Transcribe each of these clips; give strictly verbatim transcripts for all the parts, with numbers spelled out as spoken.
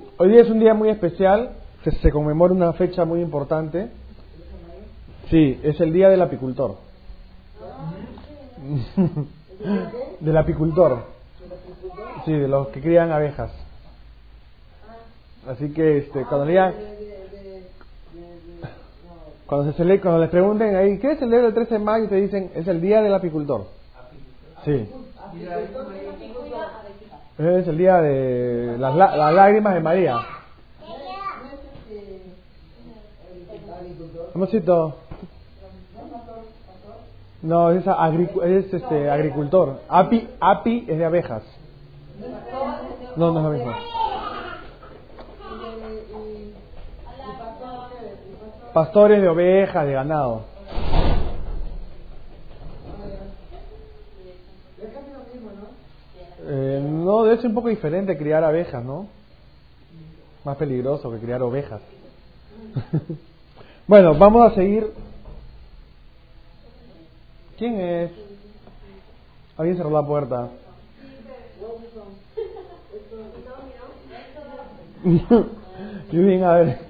Hoy día es un día muy especial, se, se conmemora una fecha muy importante. Sí, es el día del apicultor. Del apicultor. Sí, de los que crían abejas. Así que este, cuando lean, cuando se cele, cuando les pregunten ahí, ¿qué es el día del trece de mayo? Y te dicen, es el día del apicultor. Sí. Es el día de las, las lágrimas de María. Amorcito. No, es, agric- es este, agricultor. Api, api es de abejas. No, no es lo mismo. Pastores de ovejas, de ganado. Eh, no, debe ser un poco diferente criar abejas, ¿no? Más peligroso que criar ovejas. Bueno, vamos a seguir. ¿Quién es? Alguien cerró la puerta. Yo bien, a ver.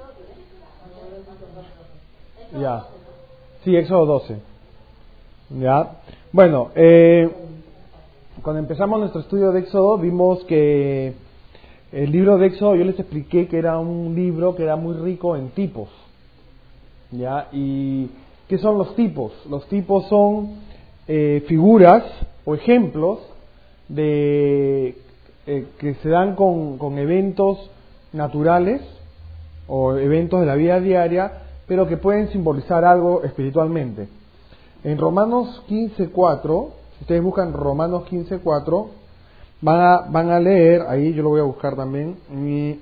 Ya. Sí, Éxodo doce. Ya. Bueno, eh, cuando empezamos nuestro estudio de Éxodo, vimos que el libro de Éxodo, yo les expliqué que era un libro que era muy rico en tipos. ¿Ya? ¿Y qué son los tipos? Los tipos son eh, figuras o ejemplos de eh, que se dan con, con eventos naturales o eventos de la vida diaria, pero que pueden simbolizar algo espiritualmente. En Romanos quince cuatro, si ustedes buscan Romanos quince cuatro, van a, van a leer, ahí yo lo voy a buscar también, y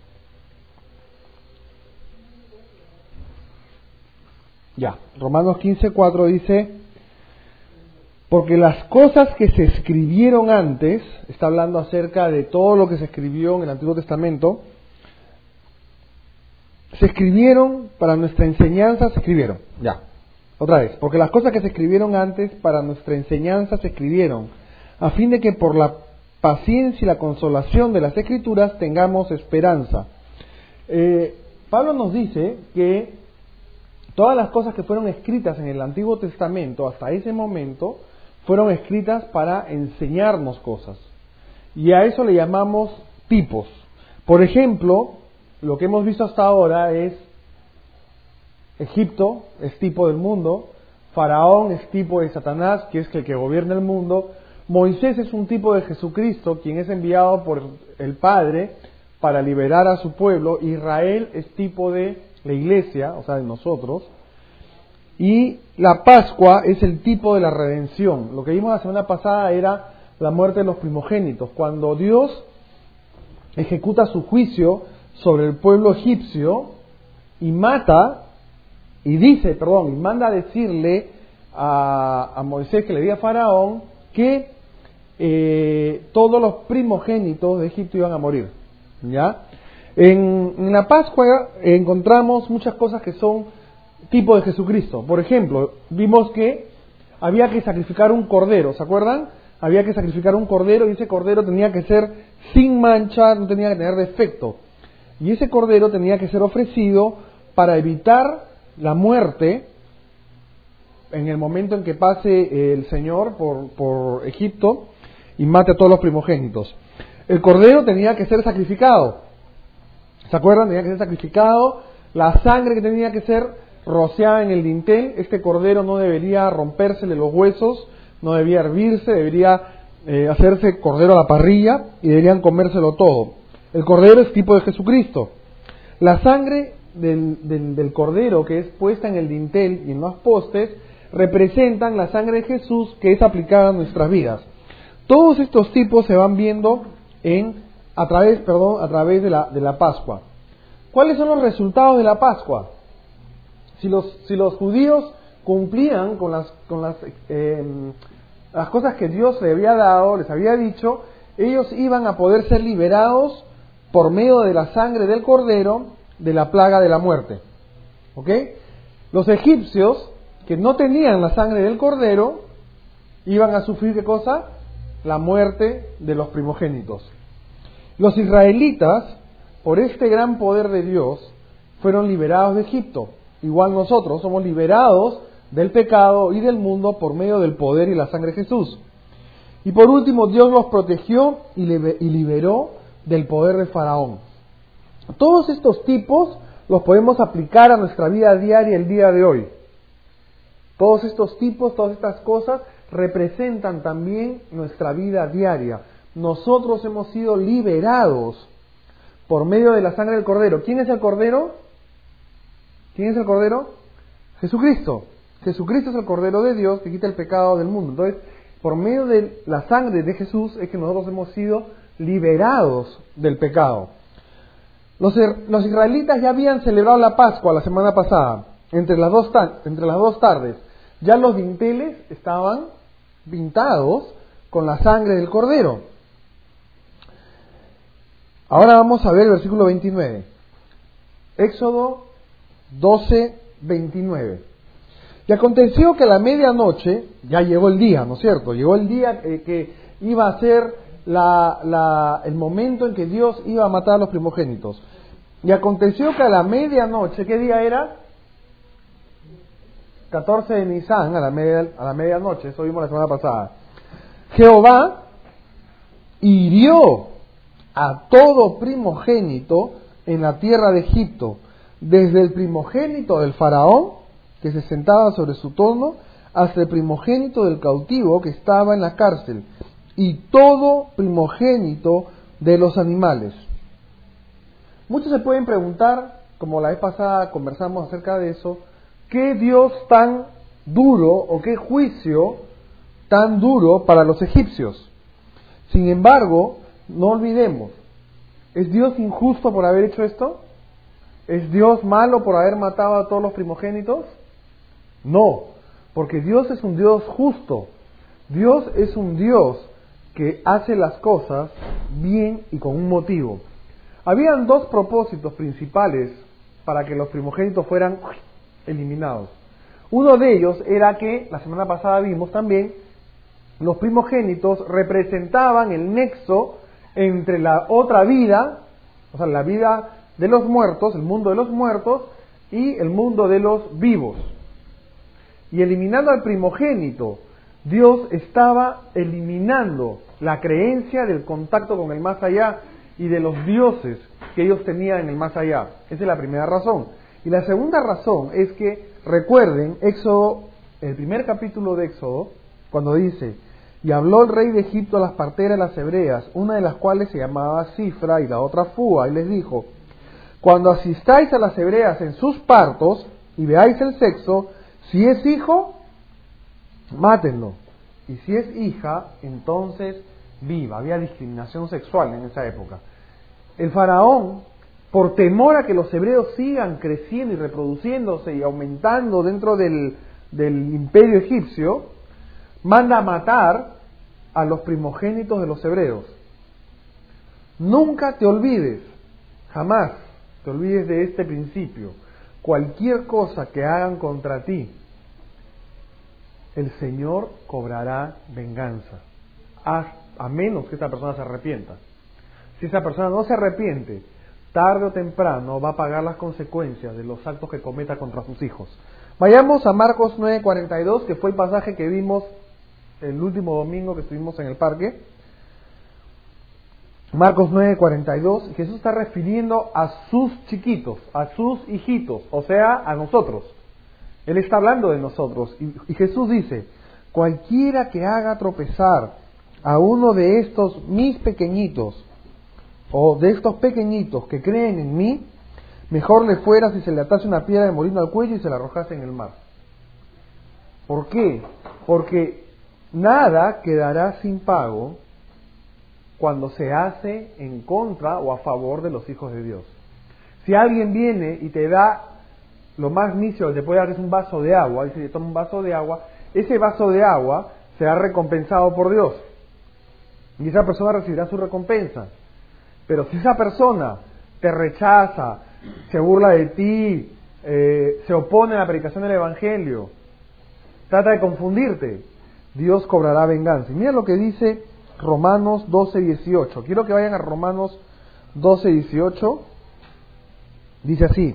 ya, Romanos quince cuatro dice, porque las cosas que se escribieron antes, está hablando acerca de todo lo que se escribió en el Antiguo Testamento, se escribieron para nuestra enseñanza, se escribieron, ya, otra vez, porque las cosas que se escribieron antes para nuestra enseñanza se escribieron, a fin de que por la paciencia y la consolación de las Escrituras tengamos esperanza. Eh, Pablo nos dice que todas las cosas que fueron escritas en el Antiguo Testamento hasta ese momento fueron escritas para enseñarnos cosas. Y a eso le llamamos tipos. Por ejemplo, lo que hemos visto hasta ahora es Egipto, es tipo del mundo. Faraón es tipo de Satanás, que es el que gobierna el mundo. Moisés es un tipo de Jesucristo, quien es enviado por el Padre para liberar a su pueblo. Israel es tipo de la iglesia, o sea, de nosotros. Y la Pascua es el tipo de la redención. Lo que vimos la semana pasada era la muerte de los primogénitos. Cuando Dios ejecuta su juicio sobre el pueblo egipcio y mata, y dice, perdón, y manda a decirle a, a Moisés que le diga a Faraón que eh, todos los primogénitos de Egipto iban a morir. ¿Ya? En, en la Pascua encontramos muchas cosas que son tipo de Jesucristo. Por ejemplo, vimos que había que sacrificar un cordero, ¿se acuerdan? Había que sacrificar un cordero y ese cordero tenía que ser sin mancha, no tenía que tener defecto. Y ese cordero tenía que ser ofrecido para evitar la muerte en el momento en que pase el Señor por, por Egipto y mate a todos los primogénitos. El cordero tenía que ser sacrificado. ¿Se acuerdan? Tenía que ser sacrificado. La sangre que tenía que ser rociada en el dintel. Este cordero no debería rompérsele los huesos, no debía hervirse, debería eh, hacerse cordero a la parrilla y deberían comérselo todo. El cordero es tipo de Jesucristo. La sangre del, del, del cordero que es puesta en el dintel y en los postes representan la sangre de Jesús que es aplicada a nuestras vidas. Todos estos tipos se van viendo en a través, perdón, a través de la de la Pascua. ¿Cuáles son los resultados de la Pascua? Si los si los judíos cumplían con las con las eh, las cosas que Dios les había dado, les había dicho, ellos iban a poder ser liberados por medio de la sangre del cordero de la plaga de la muerte. ¿Ok? Los egipcios que no tenían la sangre del cordero iban a sufrir ¿qué cosa? La muerte de los primogénitos. Los israelitas por este gran poder de Dios, fueron liberados de Egipto. Igual nosotros somos liberados del pecado y del mundo por medio del poder y la sangre de Jesús. Y por último, Dios los protegió y liberó del poder de Faraón. Todos estos tipos los podemos aplicar a nuestra vida diaria el día de hoy. Todos estos tipos, todas estas cosas representan también nuestra vida diaria. Nosotros hemos sido liberados por medio de la sangre del Cordero. ¿Quién es el Cordero? ¿Quién es el Cordero? Jesucristo. Jesucristo es el Cordero de Dios que quita el pecado del mundo. Entonces, por medio de la sangre de Jesús es que nosotros hemos sido liberados del pecado. Los, los israelitas ya habían celebrado la Pascua la semana pasada, entre las dos, entre las dos tardes. Ya los dinteles estaban pintados con la sangre del Cordero. Ahora vamos a ver el versículo veintinueve. Éxodo doce, veintinueve. Y aconteció que a la medianoche, ya llegó el día, ¿no es cierto? Llegó el día eh, que iba a ser la, la, el momento en que Dios iba a matar a los primogénitos. Y aconteció que a la medianoche, ¿qué día era? catorce de Nisan, a la, media, a la medianoche, eso vimos la semana pasada. Jehová hirió a todo primogénito en la tierra de Egipto, desde el primogénito del faraón, que se sentaba sobre su trono, hasta el primogénito del cautivo que estaba en la cárcel, y todo primogénito de los animales. Muchos se pueden preguntar, como la vez pasada conversamos acerca de eso, ¿qué Dios tan duro o qué juicio tan duro para los egipcios? Sin embargo, no olvidemos, ¿es Dios injusto por haber hecho esto? ¿Es Dios malo por haber matado a todos los primogénitos? No, porque Dios es un Dios justo. Dios es un Dios que hace las cosas bien y con un motivo. Habían dos propósitos principales para que los primogénitos fueran eliminados. Uno de ellos era que, la semana pasada vimos también, los primogénitos representaban el nexo entre la otra vida, o sea, la vida de los muertos, el mundo de los muertos, y el mundo de los vivos. Y eliminando al primogénito, Dios estaba eliminando la creencia del contacto con el más allá y de los dioses que ellos tenían en el más allá. Esa es la primera razón. Y la segunda razón es que, recuerden, Éxodo, el primer capítulo de Éxodo, cuando dice: y habló el rey de Egipto a las parteras de las hebreas, una de las cuales se llamaba Cifra y la otra Fua, y les dijo: cuando asistáis a las hebreas en sus partos y veáis el sexo, si es hijo, mátenlo, y si es hija, entonces viva. Había discriminación sexual en esa época. El faraón, por temor a que los hebreos sigan creciendo y reproduciéndose y aumentando dentro del, del imperio egipcio, manda a matar a los primogénitos de los hebreos. Nunca te olvides, jamás te olvides de este principio. Cualquier cosa que hagan contra ti, el Señor cobrará venganza, a, a menos que esta persona se arrepienta. Si esa persona no se arrepiente, tarde o temprano va a pagar las consecuencias de los actos que cometa contra sus hijos. Vayamos a Marcos nueve cuarenta y dos, que fue el pasaje que vimos el último domingo que estuvimos en el parque. Marcos nueve cuarenta y dos, Jesús está refiriendo a sus chiquitos, a sus hijitos, o sea, a nosotros. Él está hablando de nosotros. Y, y Jesús dice: cualquiera que haga tropezar a uno de estos mis pequeñitos, o de estos pequeñitos que creen en mí, mejor le fuera si se le atase una piedra de molino al cuello y se la arrojase en el mar. ¿Por qué? Porque nada quedará sin pago cuando se hace en contra o a favor de los hijos de Dios. Si alguien viene y te da lo más mísero que te puede dar es un vaso de agua, y si te toma un vaso de agua, ese vaso de agua será recompensado por Dios. Y esa persona recibirá su recompensa. Pero si esa persona te rechaza, se burla de ti, eh, se opone a la predicación del Evangelio, trata de confundirte, Dios cobrará venganza. Y mira lo que dice Romanos doce dieciocho. Quiero que vayan a Romanos doce dieciocho. Dice así: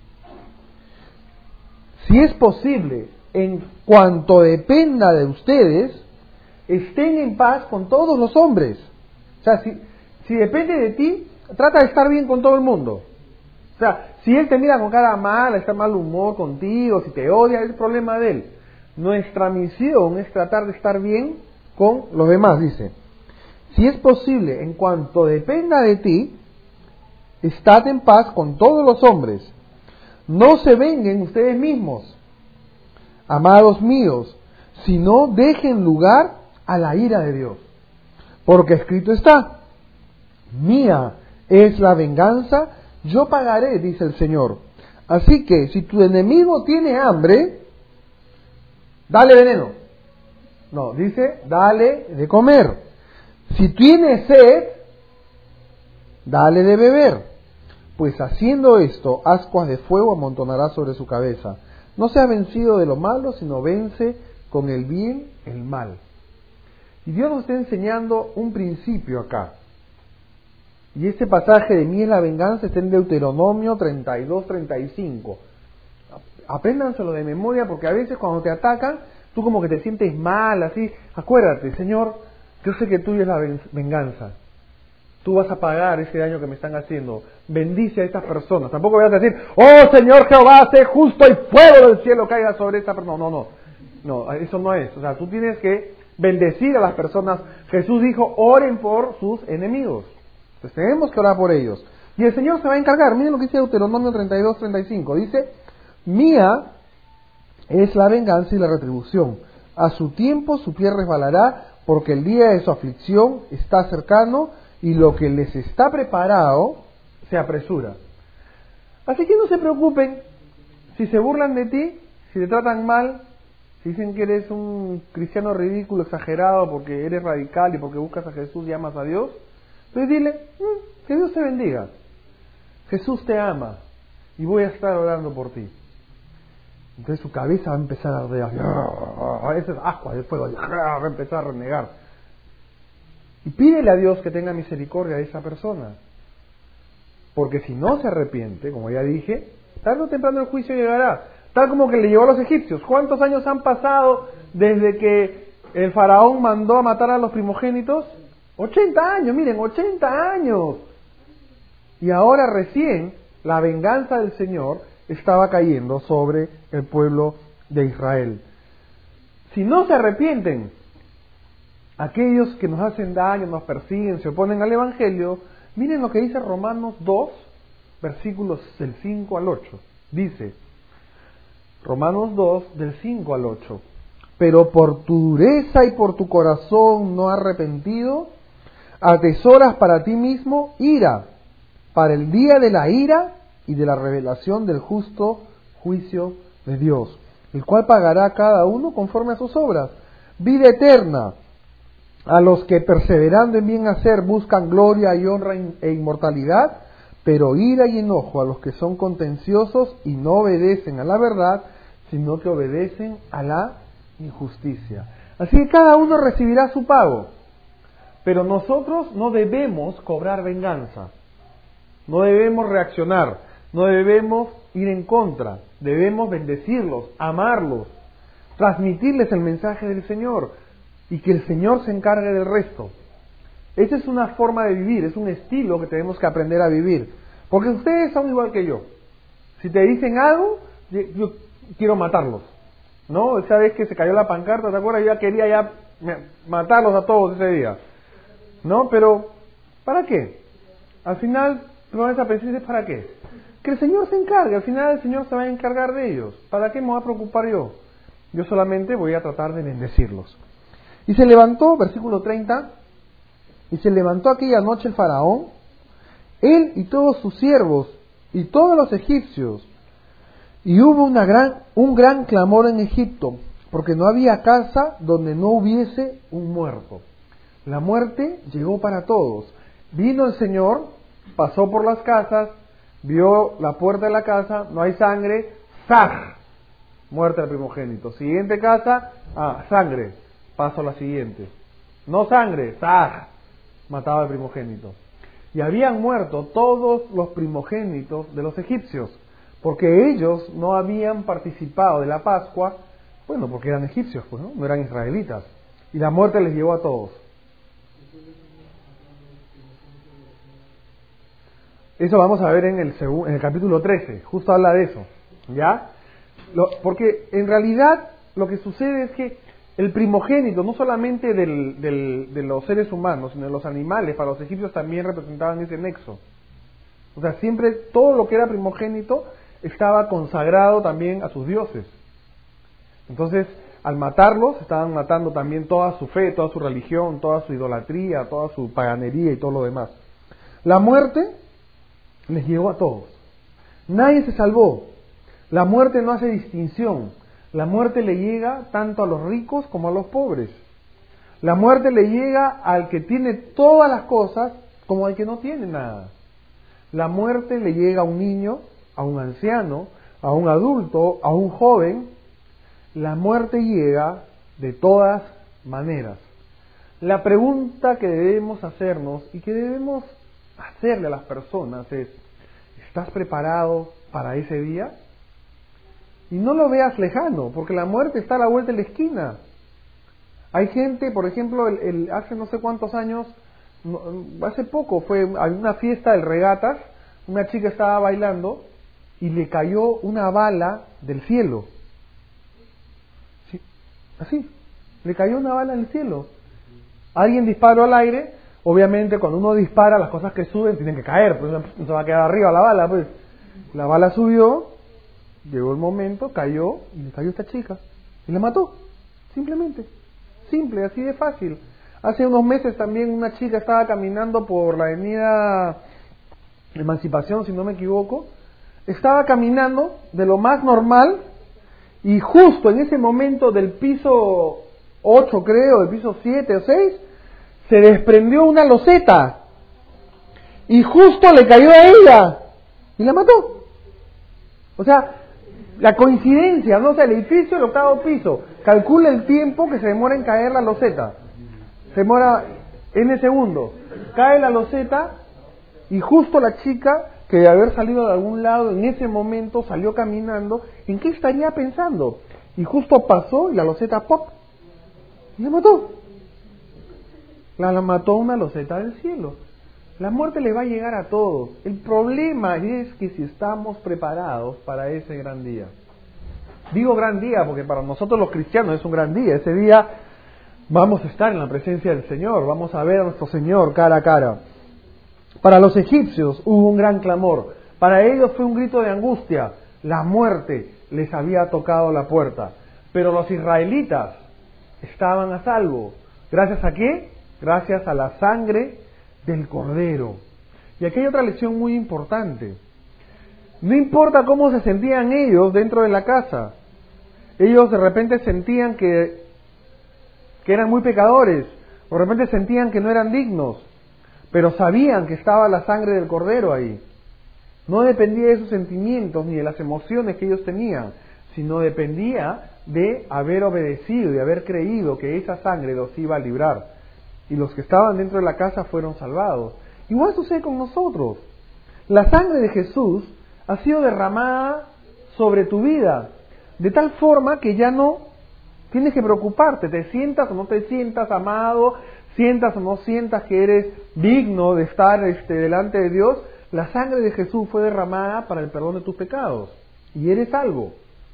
si es posible, en cuanto dependa de ustedes, estén en paz con todos los hombres. O sea, si, si depende de ti, trata de estar bien con todo el mundo. O sea, si él te mira con cara mala, está mal humor contigo, si te odia, es problema de él. Nuestra misión es tratar de estar bien con los demás, dice. Si es posible, en cuanto dependa de ti, estad en paz con todos los hombres. No se vengan ustedes mismos, amados míos, sino dejen lugar a la ira de Dios. Porque escrito está: mía es la venganza, yo pagaré, dice el Señor. Así que si tu enemigo tiene hambre, dale veneno. No, dice, dale de comer. Si tiene sed, dale de beber. Pues haciendo esto, ascuas de fuego amontonará sobre su cabeza. No seas vencido de lo malo, sino vence con el bien el mal. Y Dios nos está enseñando un principio acá. Y este pasaje de mí es la venganza está en Deuteronomio treinta y dos, treinta y cinco. Apréndanselo de memoria, porque a veces cuando te atacan, tú como que te sientes mal, así. Acuérdate, Señor, yo sé que tuya es la venganza. Tú vas a pagar ese daño que me están haciendo. Bendice a estas personas. Tampoco vayas a decir, oh Señor Jehová, sé justo y fuego del cielo caiga sobre esta persona. No, no, no. No, eso no es. O sea, tú tienes que bendecir a las personas. Jesús dijo, oren por sus enemigos. Entonces tenemos que orar por ellos. Y el Señor se va a encargar. Miren lo que dice Deuteronomio treinta y dos, treinta y cinco. Dice, mía es la venganza y la retribución. A su tiempo su pie resbalará, porque el día de su aflicción está cercano, y lo que les está preparado se apresura. Así que no se preocupen si se burlan de ti, si te tratan mal, si dicen que eres un cristiano ridículo, exagerado, porque eres radical y porque buscas a Jesús y amas a Dios. Entonces dile, mmm, que Dios te bendiga. Jesús te ama y voy a estar orando por ti. Entonces su cabeza va a empezar a arder, a veces ascuas de fuego, va a empezar a renegar. Y pídele a Dios que tenga misericordia de esa persona. Porque si no se arrepiente, como ya dije, tarde o temprano el juicio llegará. Tal como que le llegó a los egipcios. ¿Cuántos años han pasado desde que el faraón mandó a matar a los primogénitos? ochenta años, miren, ochenta años. Y ahora recién la venganza del Señor estaba cayendo sobre el pueblo de Israel. Si no se arrepienten, aquellos que nos hacen daño, nos persiguen, se oponen al Evangelio, miren lo que dice Romanos dos, versículos del cinco al ocho. Dice, Romanos dos, del cinco al ocho, pero por tu dureza y por tu corazón no arrepentido, atesoras para ti mismo ira, para el día de la ira y de la revelación del justo juicio de Dios, el cual pagará a cada uno conforme a sus obras. Vida eterna a los que perseverando en bien hacer buscan gloria y honra e inmortalidad, pero ira y enojo a los que son contenciosos y no obedecen a la verdad, sino que obedecen a la injusticia. Así que cada uno recibirá su pago, pero nosotros no debemos cobrar venganza, no debemos reaccionar, no debemos ir en contra, debemos bendecirlos, amarlos, transmitirles el mensaje del Señor y que el Señor se encargue del resto. Esa es una forma de vivir, es un estilo que tenemos que aprender a vivir, porque ustedes son igual que yo. Si te dicen algo, yo, yo quiero matarlos, ¿no? Esa vez que se cayó la pancarta, ¿te acuerdas? Yo ya quería ya matarlos a todos ese día, ¿no? Pero, ¿para qué? Al final, tú vas a pensar, ¿para qué? Que el Señor se encargue, al final el Señor se va a encargar de ellos. ¿Para qué me voy a preocupar yo? Yo solamente voy a tratar de bendecirlos. Y se levantó, versículo treinta, y se levantó aquella noche el faraón, él y todos sus siervos, y todos los egipcios, y hubo una gran, un gran clamor en Egipto, porque no había casa donde no hubiese un muerto. La muerte llegó para todos. Vino el Señor, pasó por las casas, vio la puerta de la casa, no hay sangre, ¡zaj! Muerte al primogénito. Siguiente casa, ah, sangre, paso a la siguiente. No sangre, ¡zaj! Mataba al primogénito. y habían muerto todos los primogénitos de los egipcios, porque ellos no habían participado de la Pascua, bueno, porque eran egipcios, pues, ¿no? No eran israelitas, y la muerte les llevó a todos. Eso vamos a ver en el, en el capítulo trece, justo habla de eso, ¿ya? Lo, porque en realidad lo que sucede es que el primogénito, no solamente del, del, de los seres humanos, sino de los animales, para los egipcios también representaban ese nexo. O sea, siempre todo lo que era primogénito estaba consagrado también a sus dioses. Entonces, al matarlos, estaban matando también toda su fe, toda su religión, toda su idolatría, toda su paganería y todo lo demás. La muerte les llegó a todos. Nadie se salvó. La muerte no hace distinción. La muerte le llega tanto a los ricos como a los pobres. La muerte le llega al que tiene todas las cosas como al que no tiene nada. La muerte le llega a un niño, a un anciano, a un adulto, a un joven. La muerte llega de todas maneras. La pregunta que debemos hacernos y que debemos hacerle a las personas es: ¿estás preparado para ese día? Y no lo veas lejano, porque la muerte está a la vuelta de la esquina. Hay gente, por ejemplo, el, el, hace no sé cuántos años, no, hace poco fue a una fiesta del regatas, una chica estaba bailando y le cayó una bala del cielo. Sí, así, le cayó una bala del cielo. Alguien disparó al aire. Obviamente cuando uno dispara, las cosas que suben tienen que caer, pues no se va a quedar arriba la bala, pues. La bala subió, llegó el momento, cayó, y le cayó esta chica, y la mató, simplemente, simple, así de fácil. Hace unos meses también una chica estaba caminando por la avenida Emancipación, si no me equivoco, estaba caminando de lo más normal, y justo en ese momento del piso ocho, creo, del piso siete o seis, se desprendió una loseta y justo le cayó a ella y la mató. O sea, la coincidencia, no sé, el edificio del octavo piso, calcula el tiempo que se demora en caer la loseta. Se demora N segundos. Cae la loseta y justo la chica, que de haber salido de algún lado en ese momento salió caminando, ¿en qué estaría pensando? Y justo pasó y la loseta ¡pop! Y la mató. La, la mató una loseta del cielo. La muerte le va a llegar a todos. El problema es que si estamos preparados para ese gran día. Digo gran día porque para nosotros los cristianos es un gran día. Ese día vamos a estar en la presencia del Señor, vamos a ver a nuestro Señor cara a cara. Para los egipcios hubo un gran clamor. Para ellos fue un grito de angustia. La muerte les había tocado la puerta. Pero los israelitas estaban a salvo. ¿Gracias a qué? Gracias a la sangre del Cordero. Y aquí hay otra lección muy importante. No importa cómo se sentían ellos dentro de la casa. Ellos de repente sentían que, que eran muy pecadores. De repente sentían que no eran dignos. Pero sabían que estaba la sangre del Cordero ahí. No dependía de sus sentimientos ni de las emociones que ellos tenían, sino dependía de haber obedecido y haber creído que esa sangre los iba a librar. Y los que estaban dentro de la casa fueron salvados. Igual sucede con nosotros. La sangre de Jesús ha sido derramada sobre tu vida, de tal forma que ya no tienes que preocuparte, te sientas o no te sientas amado, sientas o no sientas que eres digno de estar este, delante de Dios. La sangre de Jesús fue derramada para el perdón de tus pecados, y eres salvo.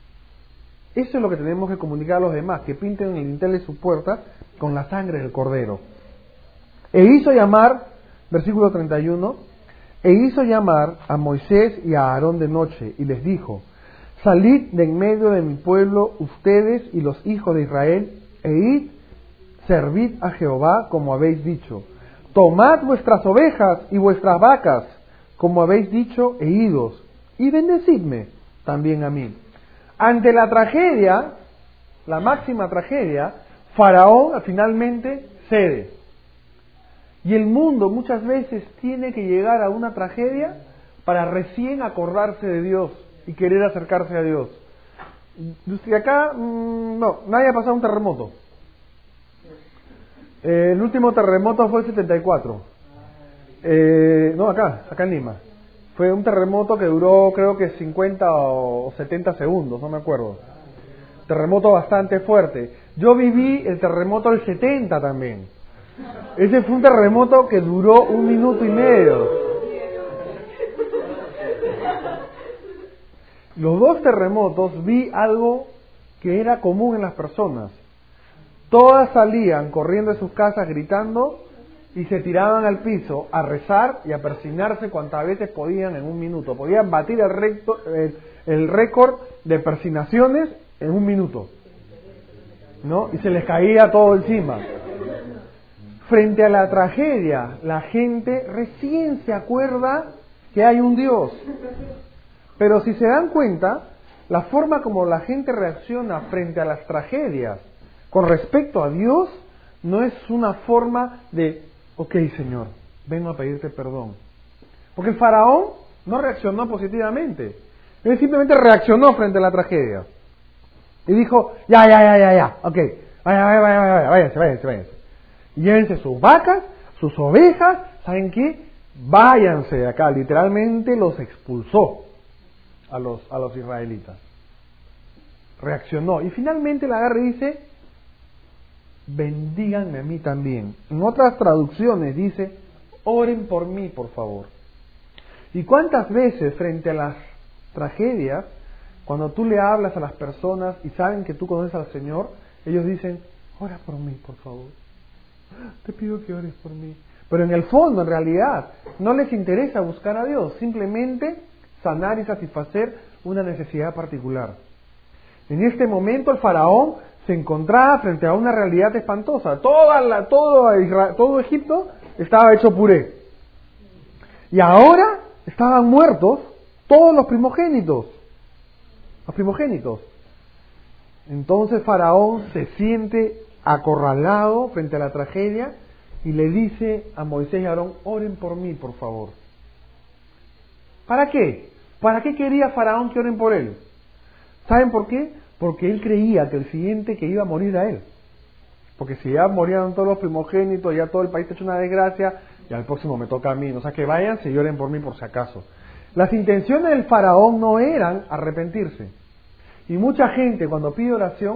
Eso es lo que tenemos que comunicar a los demás, que pinten en el dintel de su puerta con la sangre del Cordero. E hizo llamar, versículo treinta y uno, e hizo llamar a Moisés y a Aarón de noche, y les dijo: salid de en medio de mi pueblo, ustedes y los hijos de Israel, e id, servid a Jehová como habéis dicho. Tomad vuestras ovejas y vuestras vacas, como habéis dicho, e idos, y bendecidme también a mí. Ante la tragedia, la máxima tragedia, Faraón finalmente cede. Y el mundo muchas veces tiene que llegar a una tragedia para recién acordarse de Dios y querer acercarse a Dios. Y acá, mmm, no, nadie ha pasado un terremoto. Eh, el último terremoto fue el setenta y cuatro. Eh, no, acá, acá en Lima. Fue un terremoto que duró creo que cincuenta o setenta segundos, no me acuerdo. Terremoto bastante fuerte. Yo viví el terremoto del setenta también. Ese fue un terremoto que duró un minuto y medio. Los dos terremotos vi algo que era común en las personas. Todas salían corriendo de sus casas gritando y se tiraban al piso a rezar y a persignarse cuantas veces podían en un minuto. Podían batir el, recto, el, el récord de persignaciones en un minuto, ¿no? Y se les caía todo encima. Frente a la tragedia, la gente recién se acuerda que hay un Dios. Pero si se dan cuenta, la forma como la gente reacciona frente a las tragedias con respecto a Dios no es una forma de, ok, Señor, vengo a pedirte perdón. Porque el faraón no reaccionó positivamente. Él simplemente reaccionó frente a la tragedia. Y dijo, ya, ya, ya, ya, ya, ok, vaya, vaya, vaya, vaya, váyanse, váyanse, váyanse. Llévense sus vacas, sus ovejas, ¿saben qué? Váyanse de acá. Literalmente los expulsó a los, a los israelitas. Reaccionó. Y finalmente la agarra y dice, bendíganme a mí también. En otras traducciones dice, oren por mí, por favor. ¿Y cuántas veces frente a las tragedias, cuando tú le hablas a las personas y saben que tú conoces al Señor, ellos dicen, ora por mí, por favor. Te pido que ores por mí. Pero en el fondo, en realidad, no les interesa buscar a Dios, simplemente sanar y satisfacer una necesidad particular. En este momento el faraón se encontraba frente a una realidad espantosa. Toda la, todo, Israel, todo Egipto estaba hecho puré. Y ahora estaban muertos todos los primogénitos. Los primogénitos. Entonces Faraón se siente acorralado frente a la tragedia y le dice a Moisés y a Aarón, oren por mí, por favor. ¿Para qué? ¿Para qué quería Faraón que oren por él? ¿Saben por qué? Porque él creía que el siguiente que iba a morir era él. Porque si ya morían todos los primogénitos, ya todo el país ha hecho una desgracia, ya el próximo me toca a mí. O sea, que vayan, y oren por mí por si acaso. Las intenciones del faraón no eran arrepentirse. Y mucha gente cuando pide oración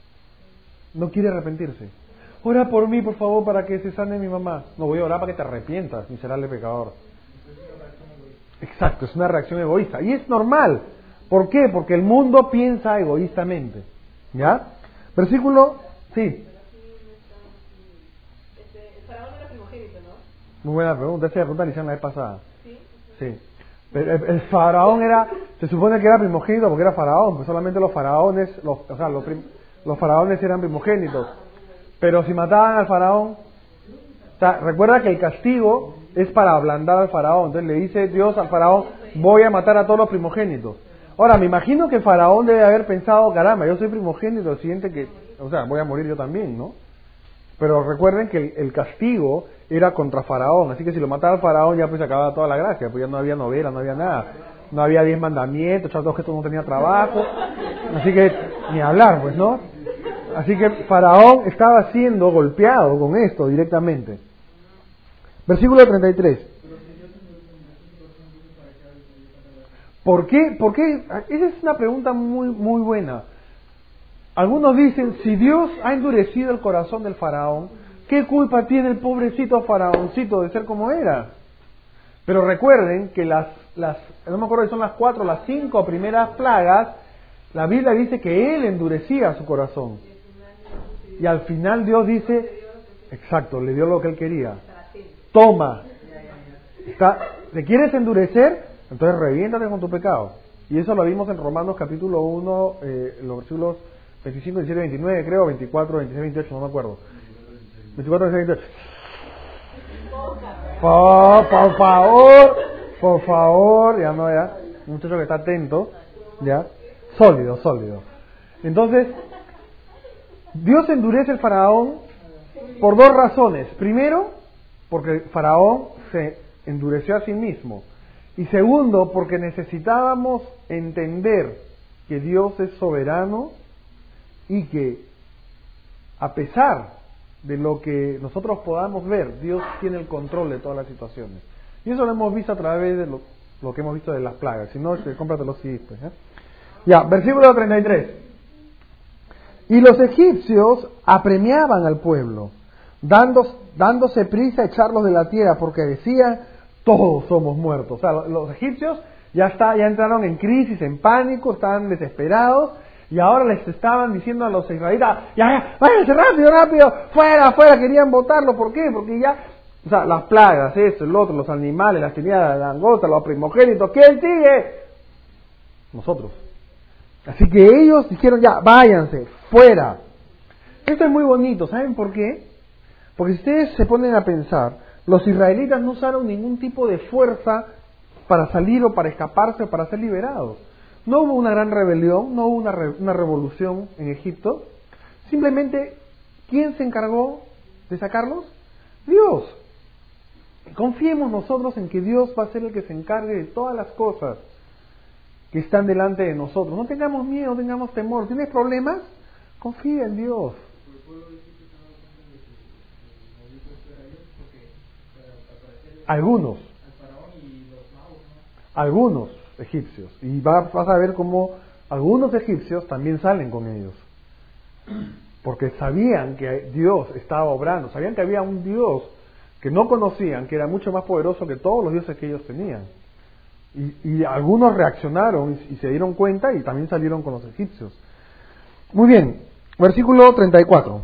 no quiere arrepentirse. Ora por mí, por favor, para que se sane mi mamá. No, voy a orar para que te arrepientas, miserable pecador. Exacto, es una reacción egoísta. Y es normal. ¿Por qué? Porque el mundo piensa egoístamente. ¿Ya? Versículo, sí. El faraón era primogénito, ¿no? Muy buena pregunta. Esa pregunta la hicieron la vez pasada. Sí. Sí. El, el, el faraón era, se supone que era primogénito porque era faraón, pues solamente los faraones, los, o sea, los, prim, los faraones eran primogénitos. Pero si mataban al faraón, o sea, recuerda que el castigo es para ablandar al faraón. Entonces le dice Dios al faraón, voy a matar a todos los primogénitos. Ahora, me imagino que el faraón debe haber pensado, caramba, yo soy primogénito, el siguiente que, o sea, voy a morir yo también, ¿no? Pero recuerden que el, el castigo era contra faraón, así que si lo mataba al faraón ya pues se acababa toda la gracia, pues ya no había novela, no había nada, no había diez mandamientos, ya todos que no tenía trabajo, así que ni hablar, pues, ¿no? Así que faraón estaba siendo golpeado con esto directamente. Versículo treinta y tres. ¿Por qué? ¿Por qué? Esa es una pregunta muy, muy buena. Algunos dicen, si Dios ha endurecido el corazón del faraón, ¿qué culpa tiene el pobrecito faraoncito de ser como era? Pero recuerden que las, las, no me acuerdo si son las cuatro, las cinco primeras plagas, la Biblia dice que él endurecía su corazón. Y al final Dios dice, exacto, le dio lo que él quería. Toma. Está, ¿te quieres endurecer? Entonces reviéntate con tu pecado. Y eso lo vimos en Romanos capítulo uno, eh, los versículos veinticinco, diecisiete, veintinueve, creo, veinticuatro, veintiséis, veintiocho, no me acuerdo. veinticuatro, veintiséis, veintiocho. Por, por favor, por favor, ya no, ya. Un muchacho que está atento, ya. Sólido, sólido. Entonces, Dios endurece el faraón por dos razones. Primero, porque el faraón se endureció a sí mismo. Y segundo, porque necesitábamos entender que Dios es soberano y que, a pesar de lo que nosotros podamos ver. Dios tiene el control de todas las situaciones. Y eso lo hemos visto a través de lo, lo que hemos visto de las plagas. Si no, este, cómprate los C Ds, pues, ¿eh? Ya, versículo treinta y tres. Y los egipcios apremiaban al pueblo, dándose, dándose prisa a echarlos de la tierra, porque decían, todos somos muertos. O sea, los egipcios ya, está, ya entraron en crisis, en pánico, estaban desesperados, y ahora les estaban diciendo a los israelitas, ya, ya, váyanse rápido, rápido, fuera, fuera, querían votarlo. ¿Por qué? Porque ya, o sea, las plagas, esto, el otro, los animales, las tenidas de langosta, los primogénitos, ¿quién sigue? Nosotros. Así que ellos dijeron, ya, váyanse, fuera. Esto es muy bonito, ¿saben por qué? Porque si ustedes se ponen a pensar, los israelitas no usaron ningún tipo de fuerza para salir o para escaparse o para ser liberados. No hubo una gran rebelión, no hubo una, re, una revolución en Egipto. Simplemente, ¿quién se encargó de sacarlos? Dios. Confiemos nosotros en que Dios va a ser el que se encargue de todas las cosas que están delante de nosotros. No tengamos miedo, no tengamos temor. ¿Tienes problemas? Confía en Dios. Algunos. Algunos egipcios. Y vas a ver cómo algunos egipcios también salen con ellos. Porque sabían que Dios estaba obrando. Sabían que había un Dios que no conocían, que era mucho más poderoso que todos los dioses que ellos tenían. Y, y algunos reaccionaron y, y se dieron cuenta y también salieron con los egipcios. Muy bien, versículo treinta y cuatro.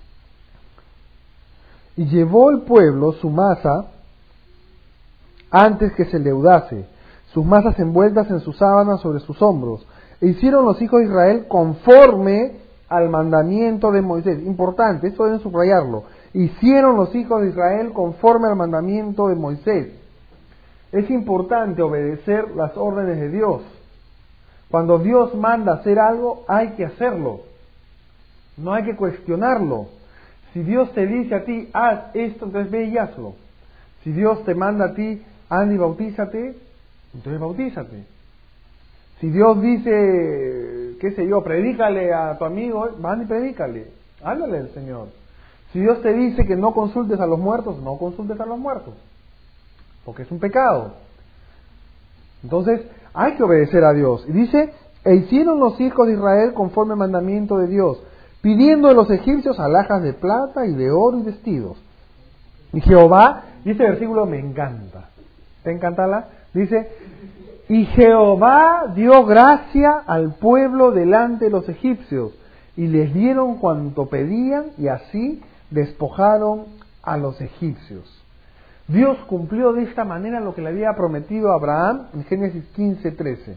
Y llevó el pueblo su masa antes que se leudase, sus masas envueltas en sus sábanas sobre sus hombros. E hicieron los hijos de Israel conforme al mandamiento de Moisés. Importante, esto deben subrayarlo. Hicieron los hijos de Israel conforme al mandamiento de Moisés. Es importante obedecer las órdenes de Dios. Cuando Dios manda hacer algo, hay que hacerlo. No hay que cuestionarlo. Si Dios te dice a ti, haz esto, entonces ve y hazlo. Si Dios te manda a ti, anda y bautízate, entonces bautízate. Si Dios dice, qué sé yo, predícale a tu amigo, anda y predícale. Háblale al Señor. Si Dios te dice que no consultes a los muertos, no consultes a los muertos. Porque es un pecado. Entonces, hay que obedecer a Dios. Y dice, e hicieron los hijos de Israel conforme al mandamiento de Dios, pidiendo de los egipcios alhajas de plata y de oro y vestidos. Y Jehová, y este versículo me encanta. ¿Te encanta la? Dice, y Jehová dio gracia al pueblo delante de los egipcios, y les dieron cuanto pedían, y así despojaron a los egipcios. Dios cumplió de esta manera lo que le había prometido a Abraham en Génesis quince trece,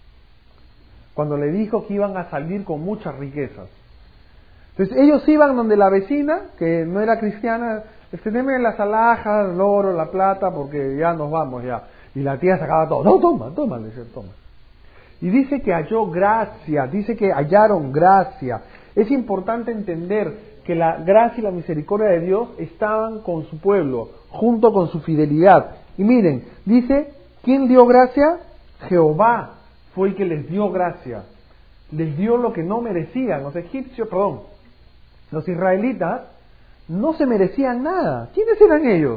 cuando le dijo que iban a salir con muchas riquezas. Entonces ellos iban donde la vecina, que no era cristiana, este, deme las alhajas, el oro, la plata, porque ya nos vamos ya. Y la tía sacaba todo. No, toma, toma, le decía, toma. Y dice que halló gracia, dice que hallaron gracia. Es importante entender que la gracia y la misericordia de Dios estaban con su pueblo, junto con su fidelidad. Y miren, dice, ¿quién dio gracia? Jehová fue el que les dio gracia. Les dio lo que no merecían. Los egipcios, perdón, los israelitas no se merecían nada. ¿Quiénes eran ellos?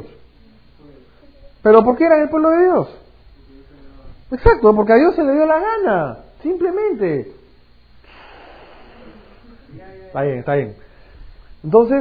¿Pero por qué eran el pueblo de Dios? Exacto, porque a Dios se le dio la gana, simplemente. Está bien, está bien. Entonces,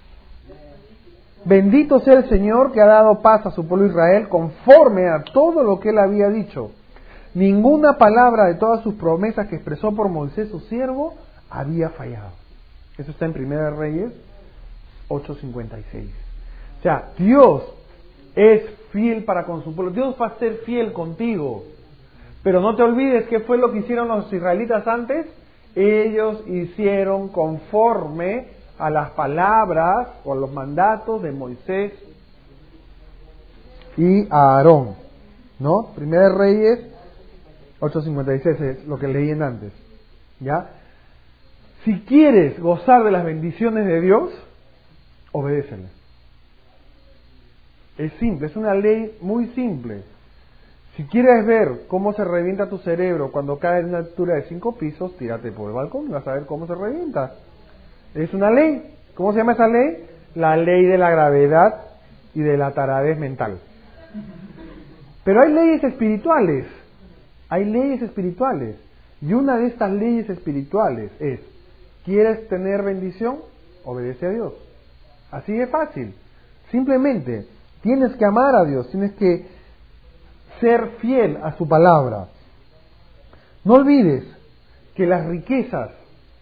bendito sea el Señor que ha dado paz a su pueblo Israel conforme a todo lo que Él había dicho. Ninguna palabra de todas sus promesas que expresó por Moisés su siervo había fallado. Eso está en Primera de Reyes ocho cincuenta y seis. O sea, Dios es fiel para con su pueblo. Dios va a ser fiel contigo. Pero no te olvides qué fue lo que hicieron los israelitas antes. Ellos hicieron conforme a las palabras o a los mandatos de Moisés y a Aarón, ¿no? Primera de Reyes ocho cincuenta y seis es lo que leí antes, ¿ya? Si quieres gozar de las bendiciones de Dios, obedécele. Es simple, es una ley muy simple. Si quieres ver cómo se revienta tu cerebro cuando cae en una altura de cinco pisos, tírate por el balcón y vas a ver cómo se revienta. Es una ley. ¿Cómo se llama esa ley? La ley de la gravedad y de la taradez mental. Pero hay leyes espirituales, hay leyes espirituales. Y una de estas leyes espirituales es, ¿quieres tener bendición? Obedece a Dios. Así de fácil. Simplemente tienes que amar a Dios, tienes que ser fiel a su palabra. No olvides que las riquezas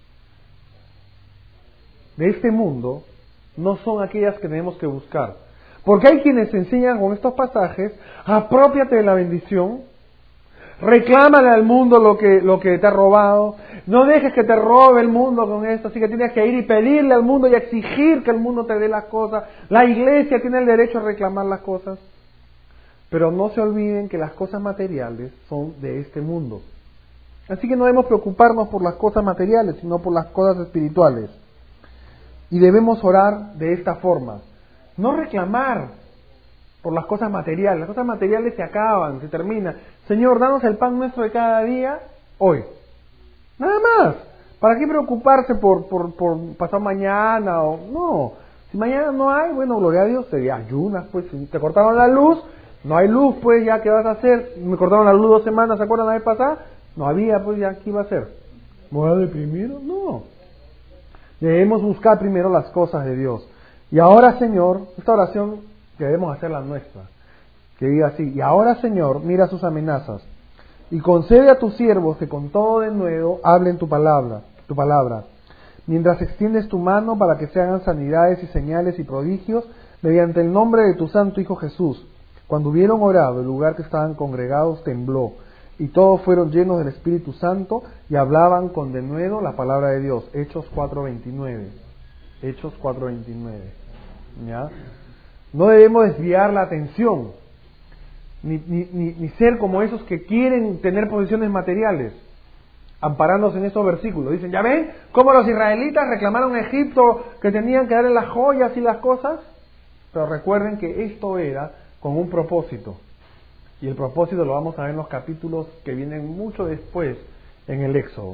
de este mundo no son aquellas que tenemos que buscar. Porque hay quienes enseñan con estos pasajes, aprópiate de la bendición, reclámale al mundo lo que, lo que te ha robado, no dejes que te robe el mundo con esto, así que tienes que ir y pedirle al mundo y exigir que el mundo te dé las cosas. La iglesia tiene el derecho a reclamar las cosas. Pero no se olviden que las cosas materiales son de este mundo. Así que no debemos preocuparnos por las cosas materiales, sino por las cosas espirituales. Y debemos orar de esta forma. No reclamar por las cosas materiales. Las cosas materiales se acaban, se terminan. Señor, danos el pan nuestro de cada día hoy. Nada más. ¿Para qué preocuparse por, por, por pasar mañana? O no. Si mañana no hay, bueno, gloria a Dios, te ayunas, pues. Si te cortaron la luz, no hay luz, pues ya, ¿qué vas a hacer? Me cortaron la luz dos semanas, ¿se acuerdan la vez pasada? No había, pues ya, ¿qué iba a hacer? ¿Me voy a deprimir? No. Debemos buscar primero las cosas de Dios. Y ahora, Señor, esta oración debemos hacerla nuestra. Que diga así, y ahora, Señor, mira sus amenazas, y concede a tus siervos que con todo denuedo hablen tu palabra, tu palabra, mientras extiendes tu mano para que se hagan sanidades y señales y prodigios, mediante el nombre de tu santo Hijo Jesús. Cuando hubieron orado, el lugar que estaban congregados tembló, y todos fueron llenos del Espíritu Santo, y hablaban con denuedo la palabra de Dios. Hechos cuatro veintinueve. Hechos cuatro veintinueve. ¿Ya? No debemos desviar la atención, ni, ni, ni, ni ser como esos que quieren tener posesiones materiales, amparándose en esos versículos. Dicen, ¿ya ven cómo los israelitas reclamaron a Egipto que tenían que darle las joyas y las cosas? Pero recuerden que esto era con un propósito. Y el propósito lo vamos a ver en los capítulos que vienen mucho después en el Éxodo.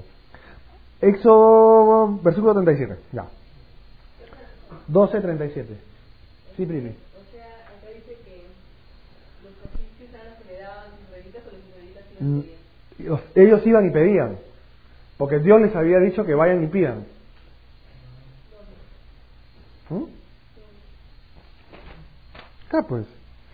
Éxodo, versículo treinta y siete, ya. doce treinta y siete. Sí, Primi. O sea, acá dice que los egipcios eran los que le daban israelitas o los israelitas iban y pedían. Ellos iban y pedían, porque Dios les había dicho que vayan y pidan. ¿Mm? Acá pues.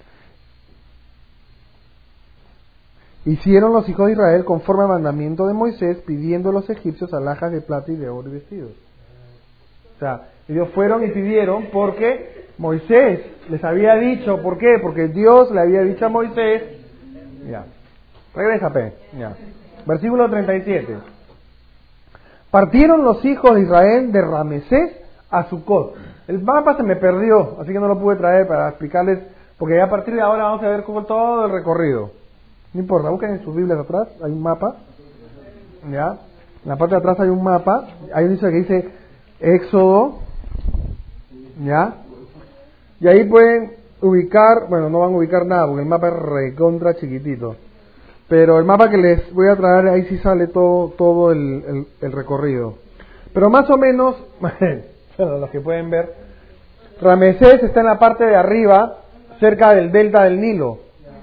Hicieron los hijos de Israel conforme al mandamiento de Moisés, pidiendo a los egipcios alhajas de plata y de oro y vestidos. O sea, ellos fueron y pidieron porque Moisés les había dicho. ¿Por qué? Porque Dios le había dicho a Moisés. Ya. Regresa, P. Ya. Versículo treinta y siete. Partieron los hijos de Israel de Ramesés a Sucot. El mapa se me perdió, así que no lo pude traer para explicarles, porque ya a partir de ahora vamos a ver cómo todo el recorrido. No importa, busquen en sus Biblias atrás, hay un mapa. Ya. En la parte de atrás hay un mapa. Hay un dice que dice Éxodo. ¿Ya? Y ahí pueden ubicar, bueno, no van a ubicar nada porque el mapa es recontra chiquitito. Pero el mapa que les voy a traer, ahí sí sale todo todo el, el, el recorrido. Pero más o menos, bueno, los que pueden ver, Ramesés está en la parte de arriba, cerca del delta del Nilo.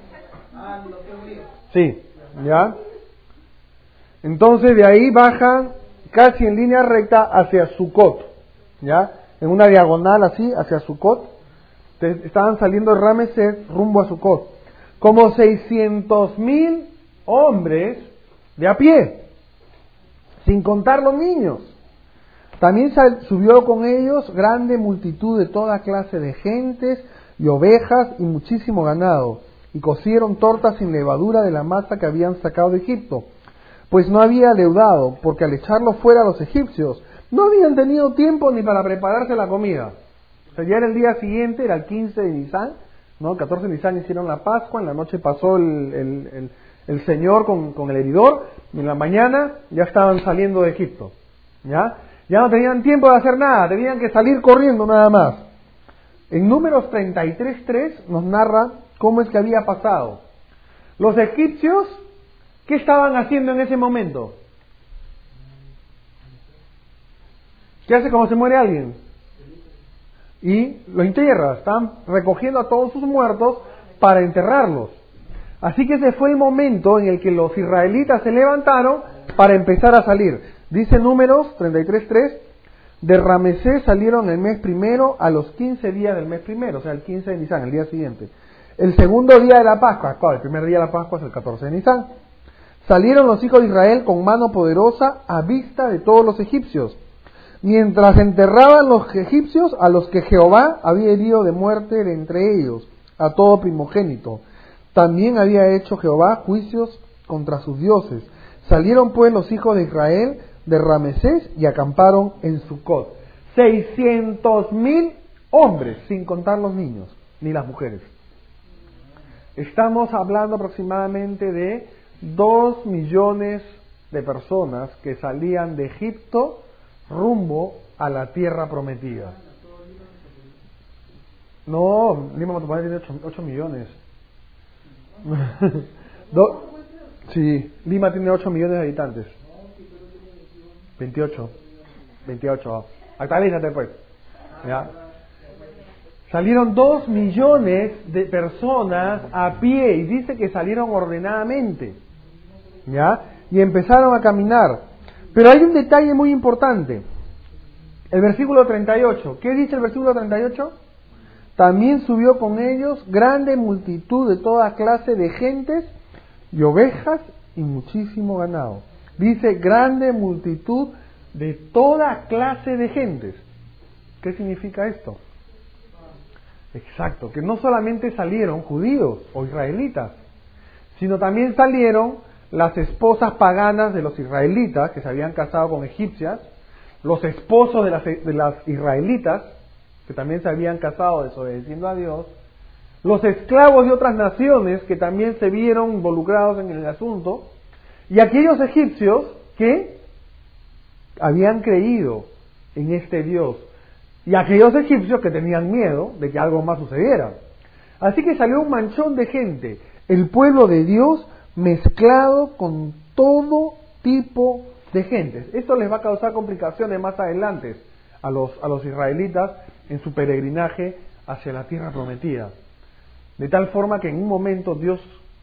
Sí, ¿ya? Entonces de ahí bajan casi en línea recta hacia Sucot, ¿ya? En una diagonal así, hacia Sucot. Estaban saliendo de Ramesés rumbo a Sucot. Como seiscientos mil hombres de a pie, sin contar los niños. También subió con ellos grande multitud de toda clase de gentes y ovejas y muchísimo ganado. Y cocieron tortas sin levadura de la masa que habían sacado de Egipto, pues no había leudado, porque al echarlo fuera a los egipcios, no habían tenido tiempo ni para prepararse la comida. O sea, ya era el día siguiente, era el quince de Nisan, ¿no? El catorce de Nisan hicieron la Pascua, en la noche pasó el, el, el, el Señor con, con el heridor, y en la mañana ya estaban saliendo de Egipto, ¿ya? Ya no tenían tiempo de hacer nada, tenían que salir corriendo nada más. En Números treinta y tres tres nos narra cómo es que había pasado. Los egipcios, ¿qué estaban haciendo en ese momento? ¿Qué hace cuando se muere alguien? y lo entierra. Están recogiendo a todos sus muertos para enterrarlos. Así que ese fue el momento en el que los israelitas se levantaron para empezar a salir. Dice Números treinta y tres tres, de Ramesés salieron el mes primero a los quince días del mes primero, o sea, el quince de Nisan, el día siguiente. El segundo día de la Pascua, claro, el primer día de la Pascua es el catorce de Nisan. Salieron los hijos de Israel con mano poderosa a vista de todos los egipcios, mientras enterraban los egipcios a los que Jehová había herido de muerte de entre ellos, a todo primogénito. También había hecho Jehová juicios contra sus dioses. Salieron pues los hijos de Israel de Ramesés y acamparon en Sucot. Seiscientos mil hombres, sin contar los niños ni las mujeres. Estamos hablando aproximadamente de dos millones de personas que salían de Egipto rumbo a la tierra prometida. No, Lima Matupán tiene ocho millones. Do, sí, Lima tiene ocho millones de habitantes. veintiocho. veintiocho. Actualízate pues. ¿Ya? Salieron dos millones de personas a pie y dice que salieron ordenadamente. ¿Ya? Y empezaron a caminar. Pero hay un detalle muy importante. El versículo treinta y ocho. ¿Qué dice el versículo treinta y ocho? También subió con ellos grande multitud de toda clase de gentes y ovejas y muchísimo ganado. Dice grande multitud de toda clase de gentes. ¿Qué significa esto? Exacto, que no solamente salieron judíos o israelitas, sino también salieron las esposas paganas de los israelitas que se habían casado con egipcias, los esposos de las, de las israelitas que también se habían casado desobedeciendo a Dios, los esclavos de otras naciones que también se vieron involucrados en el asunto, y aquellos egipcios que habían creído en este Dios, y aquellos egipcios que tenían miedo de que algo más sucediera. Así que salió un manchón de gente, el pueblo de Dios mezclado con todo tipo de gentes. Esto les va a causar complicaciones más adelante a los, a los israelitas en su peregrinaje hacia la tierra prometida. De tal forma que en un momento Dios,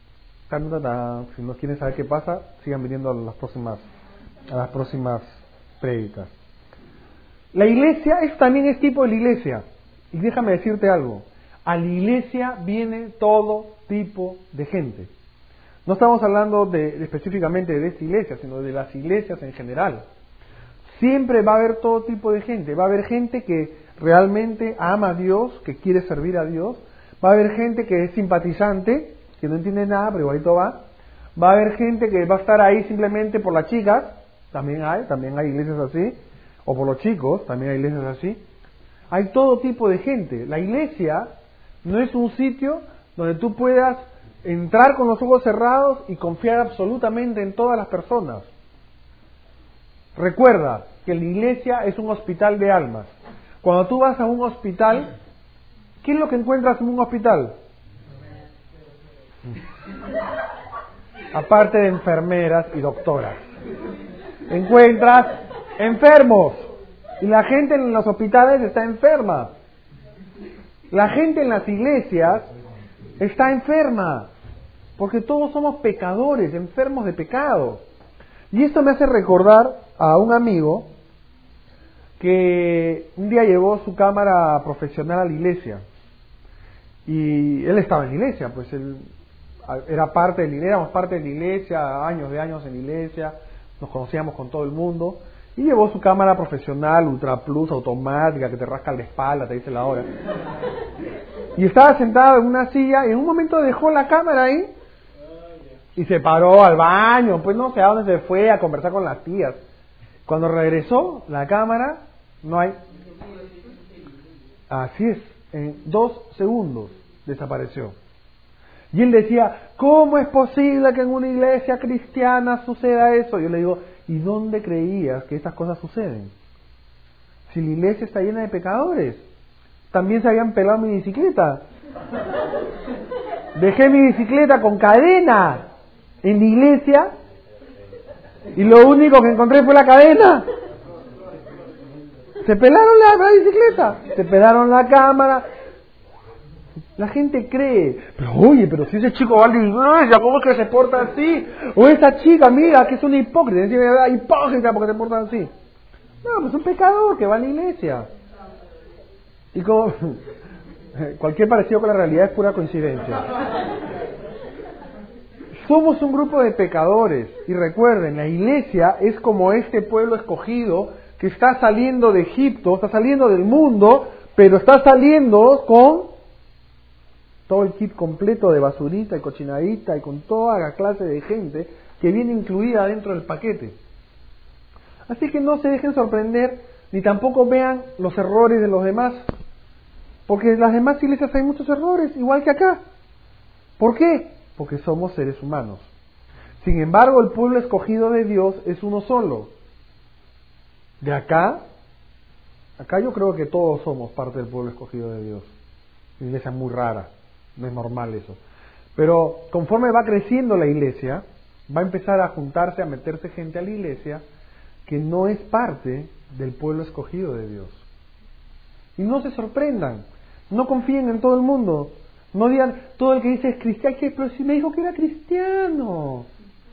si no quieren saber qué pasa, sigan viniendo a las próximas, a las próximas prédicas. La iglesia es, también es tipo de la iglesia. Y déjame decirte algo. A la iglesia viene todo tipo de gente. No estamos hablando de, de específicamente de esta iglesia, sino de las iglesias en general. Siempre va a haber todo tipo de gente. Va a haber gente que realmente ama a Dios, que quiere servir a Dios. Va a haber gente que es simpatizante, que no entiende nada, pero igualito va. Va a haber gente que va a estar ahí simplemente por las chicas. También hay, también hay iglesias así. O por los chicos, también hay iglesias así. Hay todo tipo de gente. La iglesia no es un sitio donde tú puedas entrar con los ojos cerrados y confiar absolutamente en todas las personas. Recuerda que la iglesia es un hospital de almas. Cuando tú vas a un hospital, ¿qué es lo que encuentras en un hospital? Aparte de enfermeras y doctoras, encuentras enfermos. Y la gente en los hospitales está enferma. La gente en las iglesias está enferma. Porque todos somos pecadores, enfermos de pecado. Y esto me hace recordar a un amigo que un día llevó su cámara profesional a la iglesia. Y él estaba en la iglesia, pues él era parte de la iglesia, éramos parte de la iglesia, años de años en la iglesia, nos conocíamos con todo el mundo. Y llevó su cámara profesional, Ultra Plus, automática, que te rasca la espalda, te dice la hora. Y estaba sentado en una silla y en un momento dejó la cámara ahí y se paró al baño, pues no sé a dónde se fue a conversar con las tías. Cuando regresó la cámara, no hay. Así es, en dos segundos desapareció. Y él decía, ¿cómo es posible que en una iglesia cristiana suceda eso? Yo le digo, ¿y dónde creías que esas cosas suceden? Si la iglesia está llena de pecadores. También se habían pelado mi bicicleta. Dejé mi bicicleta con cadena en la iglesia y lo único que encontré fue la cadena. Se pelaron la, la bicicleta, se pelaron la cámara. La gente cree, pero oye, pero si ese chico va a la iglesia, ¿cómo es que se porta así? O esa chica, mira, que es una hipócrita, es hipócrita porque se porta así. No, pues es un pecador que va a la iglesia. Y como cualquier parecido con la realidad es pura coincidencia. Somos un grupo de pecadores. Y recuerden, la iglesia es como este pueblo escogido que está saliendo de Egipto, está saliendo del mundo, pero está saliendo con todo el kit completo de basurita y cochinadita y con toda la clase de gente que viene incluida dentro del paquete. Así que no se dejen sorprender ni tampoco vean los errores de los demás, porque en las demás iglesias hay muchos errores, igual que acá. ¿Por qué? Porque somos seres humanos. Sin embargo, el pueblo escogido de Dios es uno solo. De acá, acá yo creo que todos somos parte del pueblo escogido de Dios. Una iglesia muy rara. No es normal eso. Pero conforme va creciendo la iglesia, va a empezar a juntarse, a meterse gente a la iglesia que no es parte del pueblo escogido de Dios. Y no se sorprendan, no confíen en todo el mundo. No digan, todo el que dice es cristiano, pero si me dijo que era cristiano.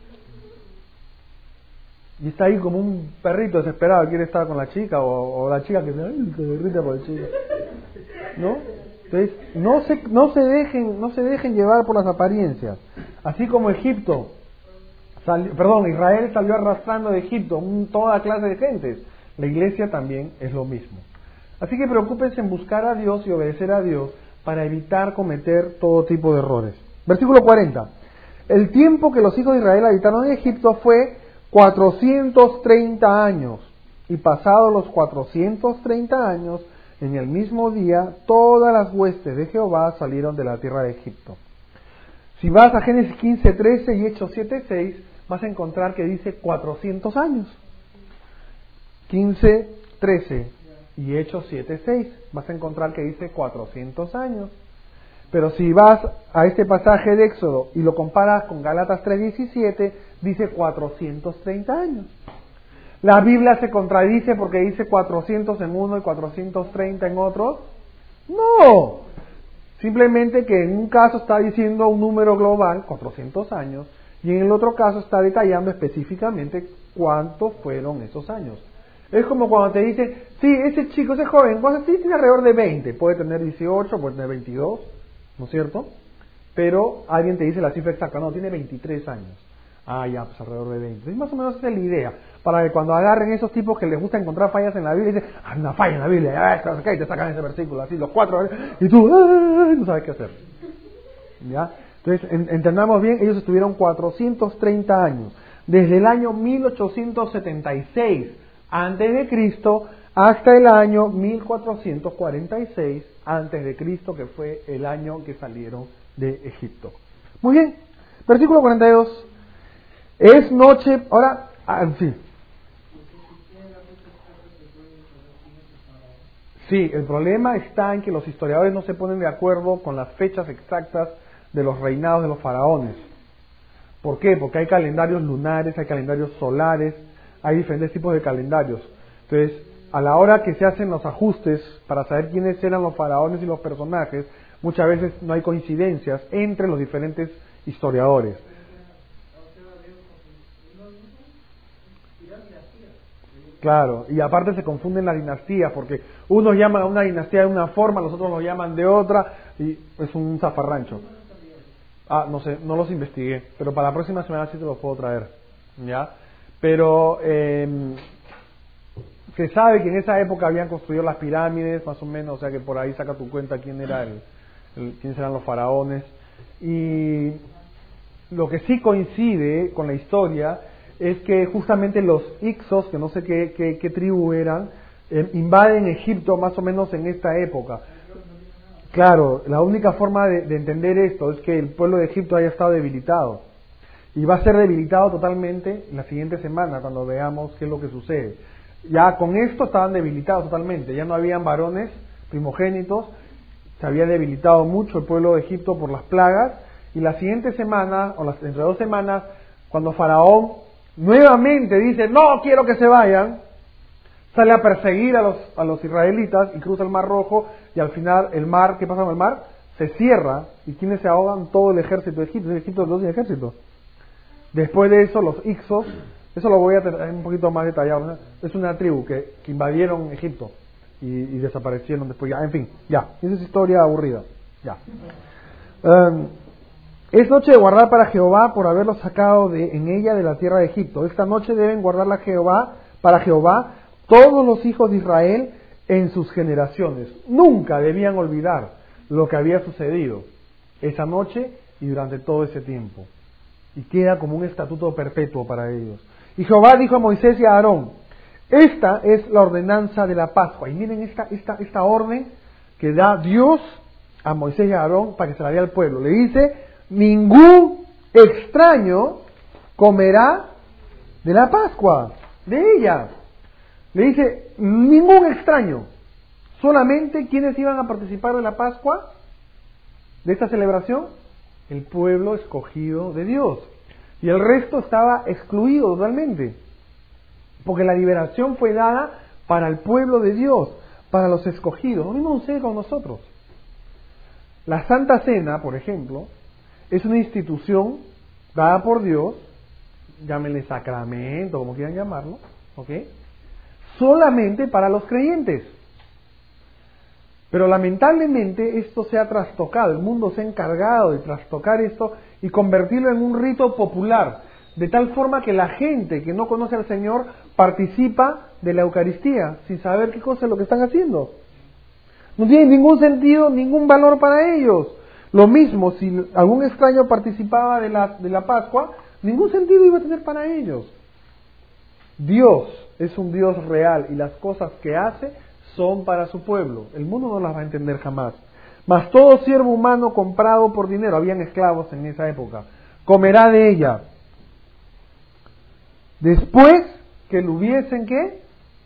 Y está ahí como un perrito desesperado, quiere estar con la chica, o, o la chica que se, ay, se derrita por el chico. ¿No? Entonces, no se, no se dejen, no se dejen llevar por las apariencias. Así como Egipto, sali, perdón, Israel salió arrastrando de Egipto un, toda clase de gentes, la iglesia también es lo mismo. Así que preocúpense en buscar a Dios y obedecer a Dios para evitar cometer todo tipo de errores. Versículo cuarenta. El tiempo que los hijos de Israel habitaron en Egipto fue cuatrocientos treinta años, y pasados los cuatrocientos treinta años, en el mismo día, todas las huestes de Jehová salieron de la tierra de Egipto. Si vas a Génesis quince trece y Hechos siete seis, vas a encontrar que dice cuatrocientos años. quince trece y Hechos siete seis, vas a encontrar que dice cuatrocientos años. Pero si vas a este pasaje de Éxodo y lo comparas con Gálatas tres diecisiete, dice cuatrocientos treinta años. ¿La Biblia se contradice porque dice cuatrocientos en uno y cuatrocientos treinta en otro? No. Simplemente que en un caso está diciendo un número global, cuatrocientos años, y en el otro caso está detallando específicamente cuántos fueron esos años. Es como cuando te dicen, sí, ese chico, ese joven, pues sí tiene alrededor de veinte, puede tener dieciocho, puede tener veintidós, ¿no es cierto? Pero alguien te dice la cifra exacta, no, tiene veintitrés años. Ah, ya, pues alrededor de veinte. Y más o menos esa es la idea, para que cuando agarren esos tipos que les gusta encontrar fallas en la Biblia, dicen, hay una falla en la Biblia, ah, y te sacan ese versículo, así, los cuatro, y tú, ah, no sabes qué hacer. ¿Ya? Entonces, en, entendamos bien, ellos estuvieron cuatrocientos treinta años, desde el año mil ochocientos setenta y seis antes de Cristo hasta el año mil cuatrocientos cuarenta y seis antes de Cristo, que fue el año que salieron de Egipto. Muy bien, versículo cuarenta y dos. Es noche, ahora, en fin. Sí, el problema está en que los historiadores no se ponen de acuerdo con las fechas exactas de los reinados de los faraones. ¿Por qué? Porque hay calendarios lunares, hay calendarios solares, hay diferentes tipos de calendarios. Entonces, a la hora que se hacen los ajustes para saber quiénes eran los faraones y los personajes, muchas veces no hay coincidencias entre los diferentes historiadores. Claro, y aparte se confunden las dinastías, porque unos llaman a una dinastía de una forma, los otros lo llaman de otra, y es un zafarrancho. Ah, no sé, no los investigué, pero para la próxima semana sí te los puedo traer, ¿ya? Pero eh, se sabe que en esa época habían construido las pirámides, más o menos, o sea que por ahí saca tu cuenta quién era el, el quiénes eran los faraones. Y lo que sí coincide con la historia es que justamente los Ixos, que no sé qué, qué, qué tribu eran, eh, invaden Egipto más o menos en esta época. Claro, la única forma de, de entender esto es que el pueblo de Egipto haya estado debilitado. Y va a ser debilitado totalmente la siguiente semana, cuando veamos qué es lo que sucede. Ya con esto estaban debilitados totalmente, ya no habían varones primogénitos, se había debilitado mucho el pueblo de Egipto por las plagas, y la siguiente semana, o las, entre dos semanas, cuando Faraón nuevamente dice, no quiero que se vayan, sale a perseguir a los, a los israelitas y cruza el Mar Rojo, y al final el mar, ¿qué pasa con el mar? Se cierra, y ¿quiénes se ahogan? Todo el ejército de Egipto. El Egipto no tiene ejército. Después de eso, los Ixos, eso lo voy a tener un poquito más detallado, ¿no? Es una tribu que, que invadieron Egipto y, y desaparecieron después. Ya, en fin, ya, esa es historia aburrida. Ya. Um, es noche de guardar para Jehová por haberlos sacado de, en ella de la tierra de Egipto. Esta noche deben guardarla Jehová, para Jehová todos los hijos de Israel en sus generaciones. Nunca debían olvidar lo que había sucedido esa noche y durante todo ese tiempo. Y queda como un estatuto perpetuo para ellos. Y Jehová dijo a Moisés y a Aarón: esta es la ordenanza de la Pascua. Y miren esta, esta, esta orden que da Dios a Moisés y a Aarón para que se la dé al pueblo. Le dice: ningún extraño comerá de la Pascua, de ella. Le dice: ningún extraño. Solamente quienes iban a participar de la Pascua, de esta celebración, el pueblo escogido de Dios. Y el resto estaba excluido totalmente. Porque la liberación fue dada para el pueblo de Dios, para los escogidos. Lo mismo sucede con nosotros. La Santa Cena, por ejemplo, es una institución dada por Dios, llámenle sacramento, como quieran llamarlo, ¿ok? Solamente para los creyentes. Pero lamentablemente esto se ha trastocado, el mundo se ha encargado de trastocar esto y convertirlo en un rito popular, de tal forma que la gente que no conoce al Señor participa de la Eucaristía sin saber qué cosa es lo que están haciendo. No tiene ningún sentido, ningún valor para ellos. Lo mismo, si algún extraño participaba de la, de la Pascua, ningún sentido iba a tener para ellos. Dios es un Dios real y las cosas que hace son para su pueblo. El mundo no las va a entender jamás. Mas todo siervo humano comprado por dinero, habían esclavos en esa época, comerá de ella. Después que lo hubiesen, ¿qué?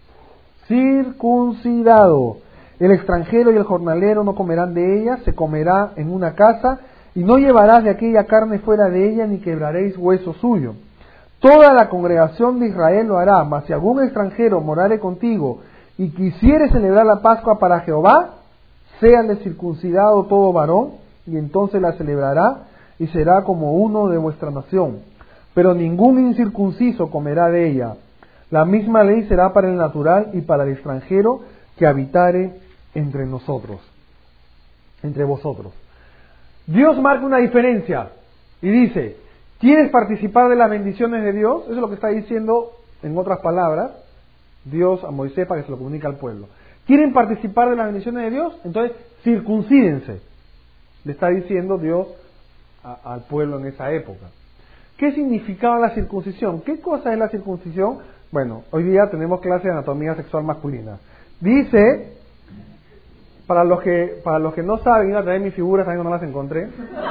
Circuncidado. El extranjero y el jornalero no comerán de ella, se comerá en una casa, y no llevarás de aquella carne fuera de ella, ni quebraréis hueso suyo. Toda la congregación de Israel lo hará, mas si algún extranjero morare contigo y quisiere celebrar la Pascua para Jehová, séale circuncidado todo varón, y entonces la celebrará, y será como uno de vuestra nación. Pero ningún incircunciso comerá de ella. La misma ley será para el natural y para el extranjero que habitare entre nosotros, entre vosotros. Dios marca una diferencia y dice: ¿quieres participar de las bendiciones de Dios? Eso es lo que está diciendo, en otras palabras, Dios a Moisés para que se lo comunique al pueblo. ¿Quieren participar de las bendiciones de Dios? Entonces, circuncídense. Le está diciendo Dios a, al pueblo en esa época. ¿Qué significaba la circuncisión? ¿Qué cosa es la circuncisión? Bueno, hoy día tenemos clase de anatomía sexual masculina. Dice, para los que para los que no saben, iba a traer mis figuras, también no las encontré.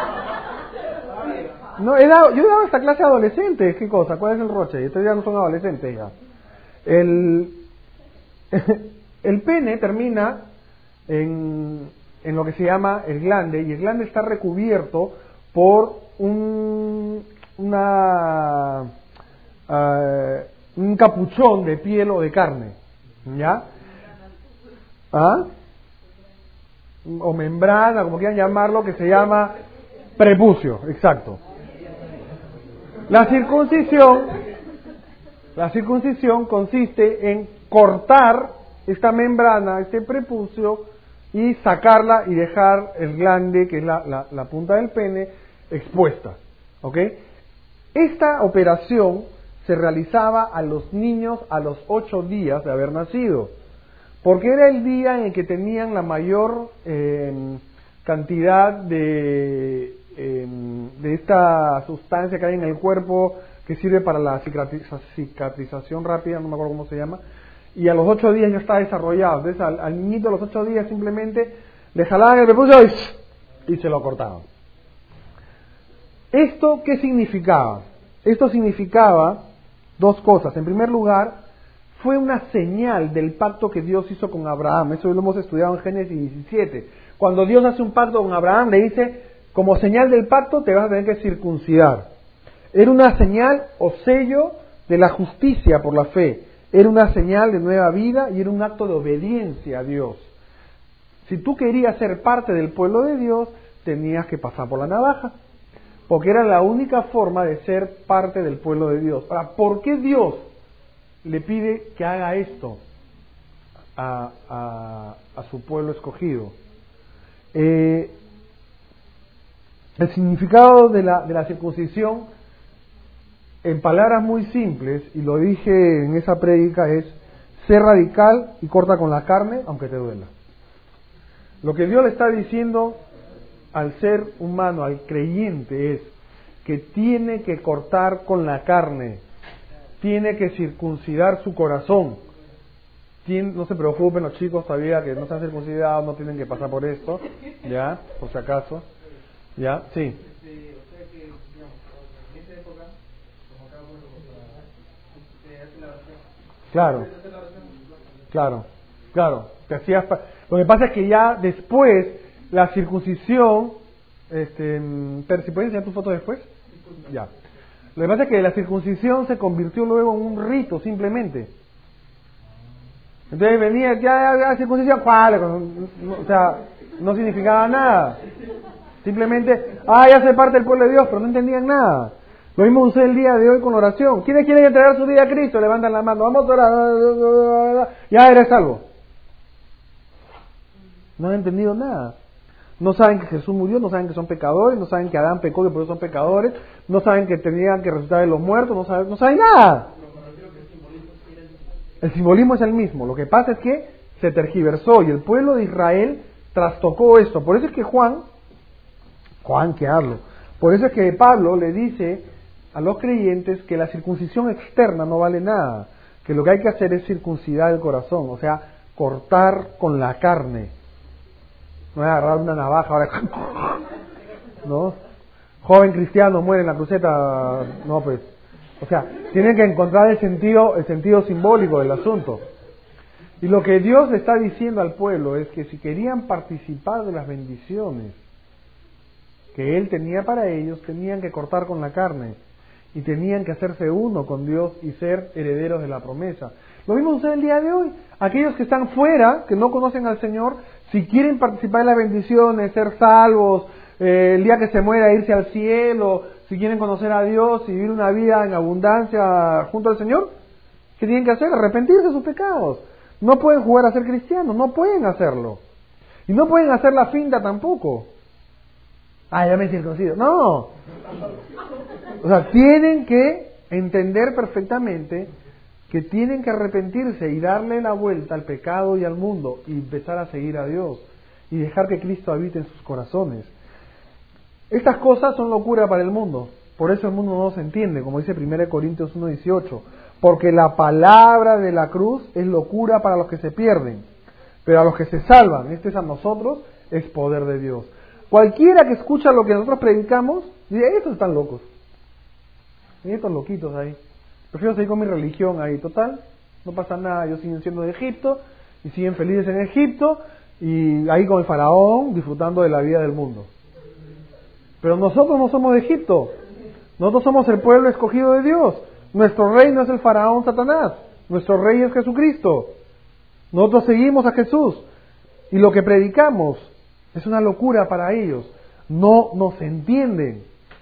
No, he dado, yo he dado esta clase a adolescentes. ¿Qué cosa? ¿Cuál es el roche? Estos ya no son adolescentes ya. El, el pene termina en, en lo que se llama el glande, y el glande está recubierto por un, una, uh, un capuchón de piel o de carne, ¿ya? ¿Ah? O membrana, como quieran llamarlo, que se llama prepucio, exacto. La circuncisión, la circuncisión consiste en cortar esta membrana, este prepucio, y sacarla y dejar el glande, que es la, la, la punta del pene, expuesta. ¿Ok? Esta operación se realizaba a los niños a los ocho días de haber nacido, porque era el día en el que tenían la mayor eh, cantidad de, eh, de esta sustancia que hay en el cuerpo que sirve para la cicatriz- cicatrización rápida, no me acuerdo cómo se llama, y a los ocho días ya está desarrollado. Entonces al, al niñito a los ocho días simplemente le jalaban el prepucio y, y se lo cortaban. ¿Esto qué significaba? Esto significaba dos cosas. En primer lugar, fue una señal del pacto que Dios hizo con Abraham. Eso lo hemos estudiado en Génesis diecisiete. Cuando Dios hace un pacto con Abraham, le dice: como señal del pacto te vas a tener que circuncidar. Era una señal o sello de la justicia por la fe. Era una señal de nueva vida y era un acto de obediencia a Dios. Si tú querías ser parte del pueblo de Dios, tenías que pasar por la navaja, porque era la única forma de ser parte del pueblo de Dios. Ahora, ¿por qué Dios le pide que haga esto a, a, a su pueblo escogido? Eh, el significado de la, de la circuncisión, en palabras muy simples, y lo dije en esa prédica, es ser radical y corta con la carne, aunque te duela. Lo que Dios le está diciendo al ser humano, al creyente, es que tiene que cortar con la carne, tiene que circuncidar su corazón. Tiene, no se preocupen los chicos todavía que no están circuncidados, no tienen que pasar por esto, ya, por si acaso, ya, sí. Claro, claro, claro. Te hacías pa- Lo que pasa es que ya después la circuncisión, este, pero si puedes enseñar tu foto después, ya. Lo que pasa es que la circuncisión se convirtió luego en un rito simplemente. Entonces venía ya la circuncisión, ¿cuál? O sea, no significaba nada. Simplemente, ah, ya soy parte del pueblo de Dios, pero no entendían nada. Lo mismo usé el día de hoy con la oración. ¿Quiénes quieren entregar su vida a Cristo? Levantan la mano. Vamos a orar. Ya eres salvo. No han entendido nada. No saben que Jesús murió, no saben que son pecadores, no saben que Adán pecó y por eso son pecadores, no saben que tenían que resucitar de los muertos, no saben, no saben nada. El simbolismo es el mismo. Lo que pasa es que se tergiversó y el pueblo de Israel trastocó esto. Por eso es que Juan, Juan que hablo, por eso es que Pablo le dice a los creyentes que la circuncisión externa no vale nada, que lo que hay que hacer es circuncidar el corazón, o sea, cortar con la carne. No es agarrar una navaja ahora, ¿no? Joven cristiano muere en la cruceta, no pues. O sea, tienen que encontrar el sentido, el sentido simbólico del asunto. Y lo que Dios le está diciendo al pueblo es que si querían participar de las bendiciones que Él tenía para ellos, tenían que cortar con la carne y tenían que hacerse uno con Dios y ser herederos de la promesa. Lo mismo sucede el día de hoy. Aquellos que están fuera, que no conocen al Señor, si quieren participar de las bendiciones, ser salvos, eh, el día que se muera irse al cielo, si quieren conocer a Dios y vivir una vida en abundancia junto al Señor, ¿qué tienen que hacer? Arrepentirse de sus pecados. No pueden jugar a ser cristianos, no pueden hacerlo. Y no pueden hacer la finta tampoco. Ah, ya me he circuncido. No. O sea, tienen que entender perfectamente que tienen que arrepentirse y darle la vuelta al pecado y al mundo y empezar a seguir a Dios y dejar que Cristo habite en sus corazones. Estas cosas son locura para el mundo, por eso el mundo no se entiende, como dice primera Corintios uno dieciocho, porque la palabra de la cruz es locura para los que se pierden, pero a los que se salvan, este es a nosotros, es poder de Dios. Cualquiera que escucha lo que nosotros predicamos, dice, estos están locos, y estos loquitos ahí. Prefiero seguir con mi religión ahí, total, no pasa nada, ellos siguen siendo de Egipto, y siguen felices en Egipto, y ahí con el faraón, disfrutando de la vida del mundo. Pero nosotros no somos de Egipto, nosotros somos el pueblo escogido de Dios, nuestro rey no es el faraón Satanás, nuestro rey es Jesucristo, nosotros seguimos a Jesús, y lo que predicamos es una locura para ellos, no nos entienden,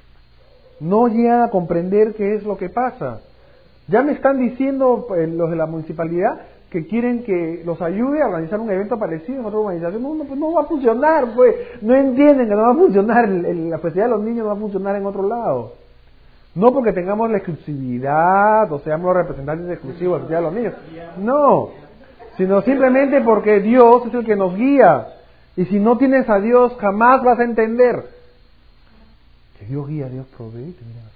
no llegan a comprender qué es lo que pasa. Ya me están diciendo eh, los de la municipalidad que quieren que los ayude a organizar un evento parecido en otra organización. No, no, pues no va a funcionar, pues. No entienden que no va a funcionar, el, el, la festividad de los niños no va a funcionar en otro lado. No porque tengamos la exclusividad o seamos los representantes exclusivos de la festividad de los niños. No, sino simplemente porque Dios es el que nos guía. Y si no tienes a Dios, jamás vas a entender. Que Dios guía, Dios provee. Te miras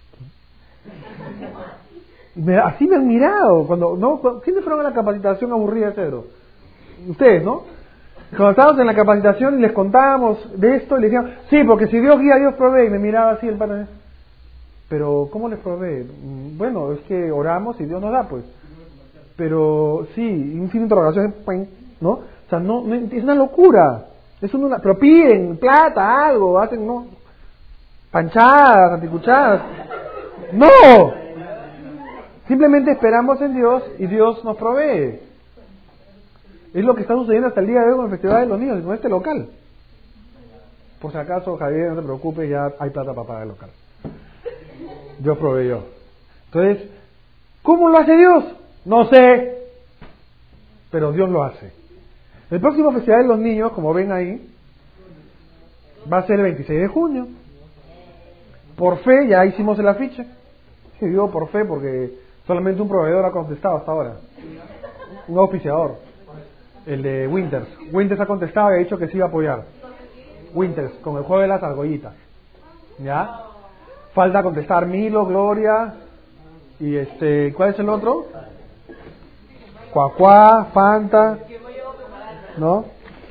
aquí. Me, así me han mirado. Cuando, ¿no? ¿Quiénes fueron a la capacitación aburrida de Cedro? Ustedes, ¿no? Cuando estábamos en la capacitación y les contábamos de esto, y les decíamos, sí, porque si Dios guía, Dios provee. Y me miraba así el pana. Pero, ¿cómo les provee? Bueno, es que oramos y Dios nos da, pues. Pero, sí, un fin de interrogación, ¿no? O sea, no, no, es una locura. Es una, pero piden plata, algo, hacen, ¿no? Panchadas, anticuchadas. ¡No! Simplemente esperamos en Dios y Dios nos provee. Es lo que está sucediendo hasta el día de hoy con el Festival de los Niños y con este local. Por si acaso, Javier, no te preocupes, ya hay plata para pagar el local. Dios proveyó. Entonces, ¿cómo lo hace Dios? No sé, pero Dios lo hace. El próximo Festival de los Niños, como ven ahí, va a ser el veintiséis de junio. Por fe, ya hicimos el afiche. Sí, digo por fe porque solamente un proveedor ha contestado hasta ahora. Un auspiciador. El de Winters. Winters ha contestado y ha dicho que sí iba a apoyar. Winters, con el juego de las argollitas. ¿Ya? Falta contestar Milo, Gloria y este, ¿cuál es el otro? Cuacuá, Fanta, ¿no?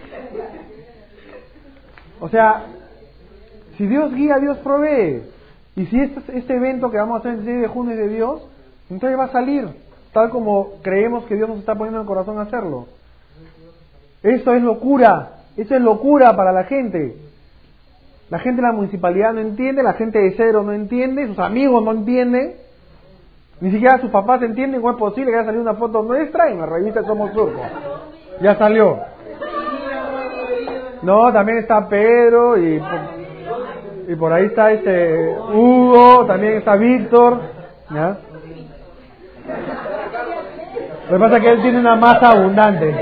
O sea, si Dios guía, Dios provee. Y si este, este evento que vamos a hacer el seis de junio es de Dios, entonces va a salir, tal como creemos que Dios nos está poniendo en el corazón a hacerlo. Eso es locura, eso es locura para la gente. La gente de la municipalidad no entiende, la gente de Cedro no entiende, sus amigos no entienden, ni siquiera sus papás entienden cómo es posible que haya salido una foto nuestra en la revista Somos Surco. Ya salió. No, también está Pedro y, y por ahí está este Hugo, también está Víctor. ¿Ya? Lo que pasa es que él tiene una masa abundante.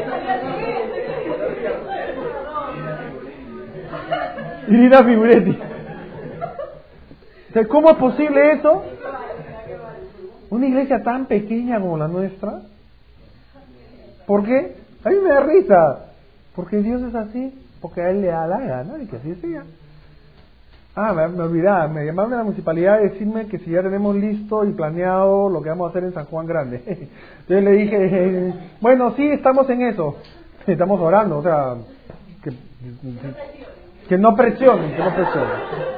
Irina Figuretti. Entonces, ¿cómo es posible eso? Una iglesia tan pequeña como la nuestra. ¿Por qué? A mí me da risa. Porque Dios es así. Porque a Él le da la gana de que así sea. Ah, me, me olvidaba. Me llamaron de la municipalidad a decirme que si ya tenemos listo y planeado lo que vamos a hacer en San Juan Grande. Entonces le dije, bueno, sí, estamos en eso. Estamos orando. O sea, que... Que no presionen, que no presionen.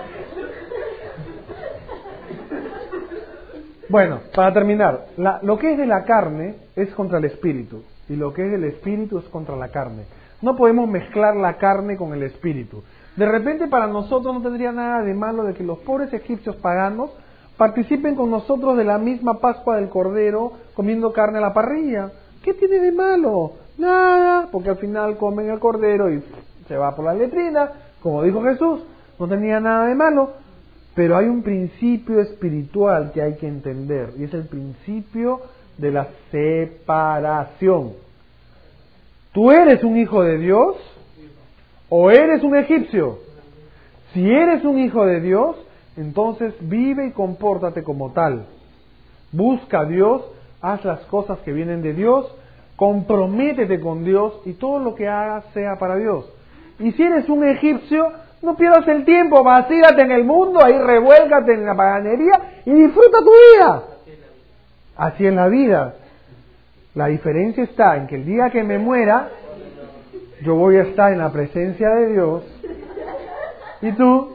Bueno, para terminar, la, lo que es de la carne es contra el espíritu y lo que es del espíritu es contra la carne. No podemos mezclar la carne con el espíritu. De repente para nosotros no tendría nada de malo de que los pobres egipcios paganos participen con nosotros de la misma Pascua del Cordero comiendo carne a la parrilla. ¿Qué tiene de malo? Nada, porque al final comen el cordero y se va por la letrina. Como dijo Jesús, no tenía nada de malo, pero hay un principio espiritual que hay que entender, y es el principio de la separación. ¿Tú eres un hijo de Dios o eres un egipcio? Si eres un hijo de Dios, entonces vive y compórtate como tal. Busca a Dios, haz las cosas que vienen de Dios, comprométete con Dios y todo lo que hagas sea para Dios. Y si eres un egipcio, no pierdas el tiempo, vacílate en el mundo, ahí revuélcate en la paganería y disfruta tu vida. Así en la vida. La diferencia está en que el día que me muera, yo voy a estar en la presencia de Dios y tú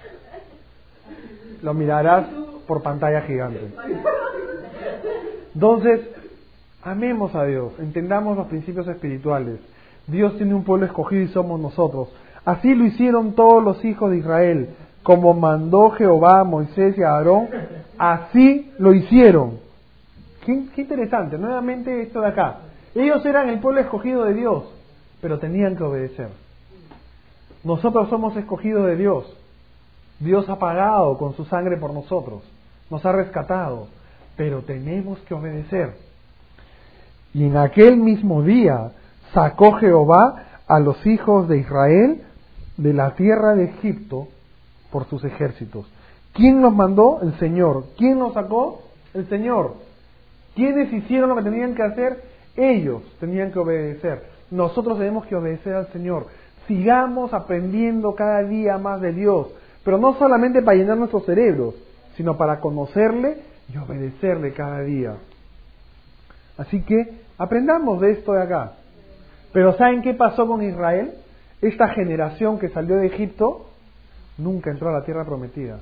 lo mirarás por pantalla gigante. Entonces, amemos a Dios, entendamos los principios espirituales. Dios tiene un pueblo escogido y somos nosotros. Así lo hicieron todos los hijos de Israel, como mandó Jehová a Moisés y a Aarón, así lo hicieron. Qué, qué interesante, nuevamente esto de acá. Ellos eran el pueblo escogido de Dios, pero tenían que obedecer. Nosotros somos escogidos de Dios. Dios ha pagado con su sangre por nosotros, nos ha rescatado, pero tenemos que obedecer. Y en aquel mismo día sacó Jehová a los hijos de Israel de la tierra de Egipto por sus ejércitos. ¿Quién los mandó? El Señor. ¿Quién los sacó? El Señor. ¿Quiénes hicieron lo que tenían que hacer? Ellos tenían que obedecer. Nosotros tenemos que obedecer al Señor. Sigamos aprendiendo cada día más de Dios, pero no solamente para llenar nuestros cerebros, sino para conocerle y obedecerle cada día. Así que aprendamos de esto de acá. Pero ¿saben qué pasó con Israel? Esta generación que salió de Egipto nunca entró a la tierra prometida.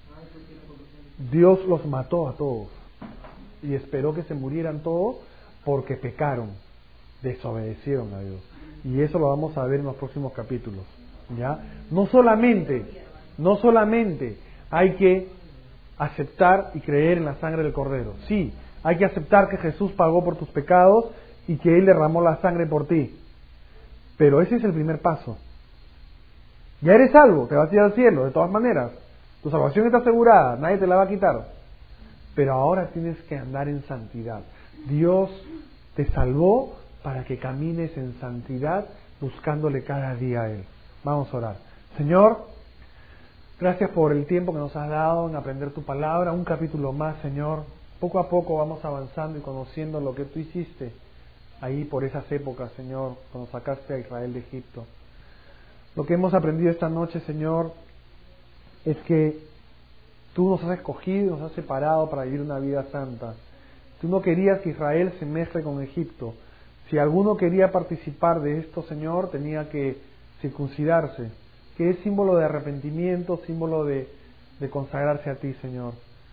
Dios los mató a todos y esperó que se murieran todos porque pecaron, desobedecieron a Dios. Y eso lo vamos a ver en los próximos capítulos. ¿Ya? No solamente, no solamente hay que aceptar y creer en la sangre del Cordero. Sí, Hay que aceptar que Jesús pagó por tus pecados y que Él derramó la sangre por ti. Pero ese es el primer paso. Ya eres salvo, te vas a ir al cielo, de todas maneras. Tu salvación está asegurada, nadie te la va a quitar. Pero ahora tienes que andar en santidad. Dios te salvó para que camines en santidad, buscándole cada día a Él. Vamos a orar. Señor, gracias por el tiempo que nos has dado en aprender tu palabra. Un capítulo más, Señor. Poco a poco vamos avanzando y conociendo lo que tú hiciste ahí por esas épocas, Señor, cuando sacaste a Israel de Egipto. Lo que hemos aprendido esta noche, Señor, es que tú nos has escogido, nos has separado para vivir una vida santa. Tú no querías que Israel se mezcle con Egipto. Si alguno quería participar de esto, Señor, tenía que circuncidarse, que es símbolo de arrepentimiento, símbolo de, de consagrarse a ti, Señor.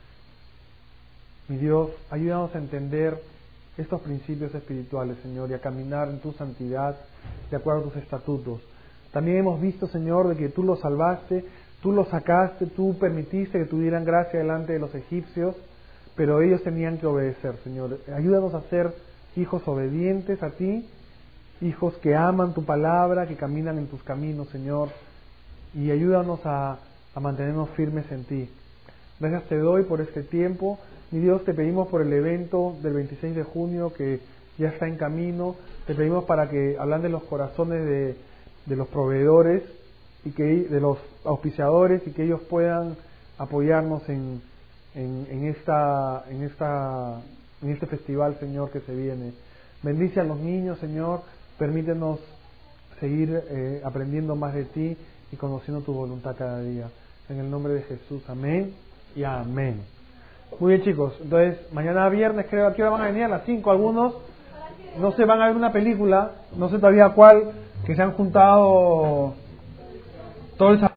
Mi Dios, ayúdanos a entender estos principios espirituales, Señor, y a caminar en tu santidad de acuerdo a tus estatutos. También hemos visto, Señor, de que tú los salvaste, tú los sacaste, tú permitiste que tuvieran gracia delante de los egipcios, pero ellos tenían que obedecer, Señor. Ayúdanos a ser hijos obedientes a ti, hijos que aman tu palabra, que caminan en tus caminos, Señor, y ayúdanos a, a mantenernos firmes en ti. Gracias te doy por este tiempo. Mi Dios, te pedimos por el evento del veintiséis de junio que ya está en camino. Te pedimos para que hablan de los corazones de, de los proveedores y que de los auspiciadores y que ellos puedan apoyarnos en, en, en esta en esta en este festival, Señor, que se viene. Bendice a los niños, Señor. Permítenos seguir eh, aprendiendo más de ti y conociendo tu voluntad cada día. En el nombre de Jesús, amén y amén. Muy bien, chicos, entonces mañana viernes, creo, ¿a qué hora van a venir? A las cinco algunos, no sé, van a ver una película, no sé todavía cuál, que se han juntado todo el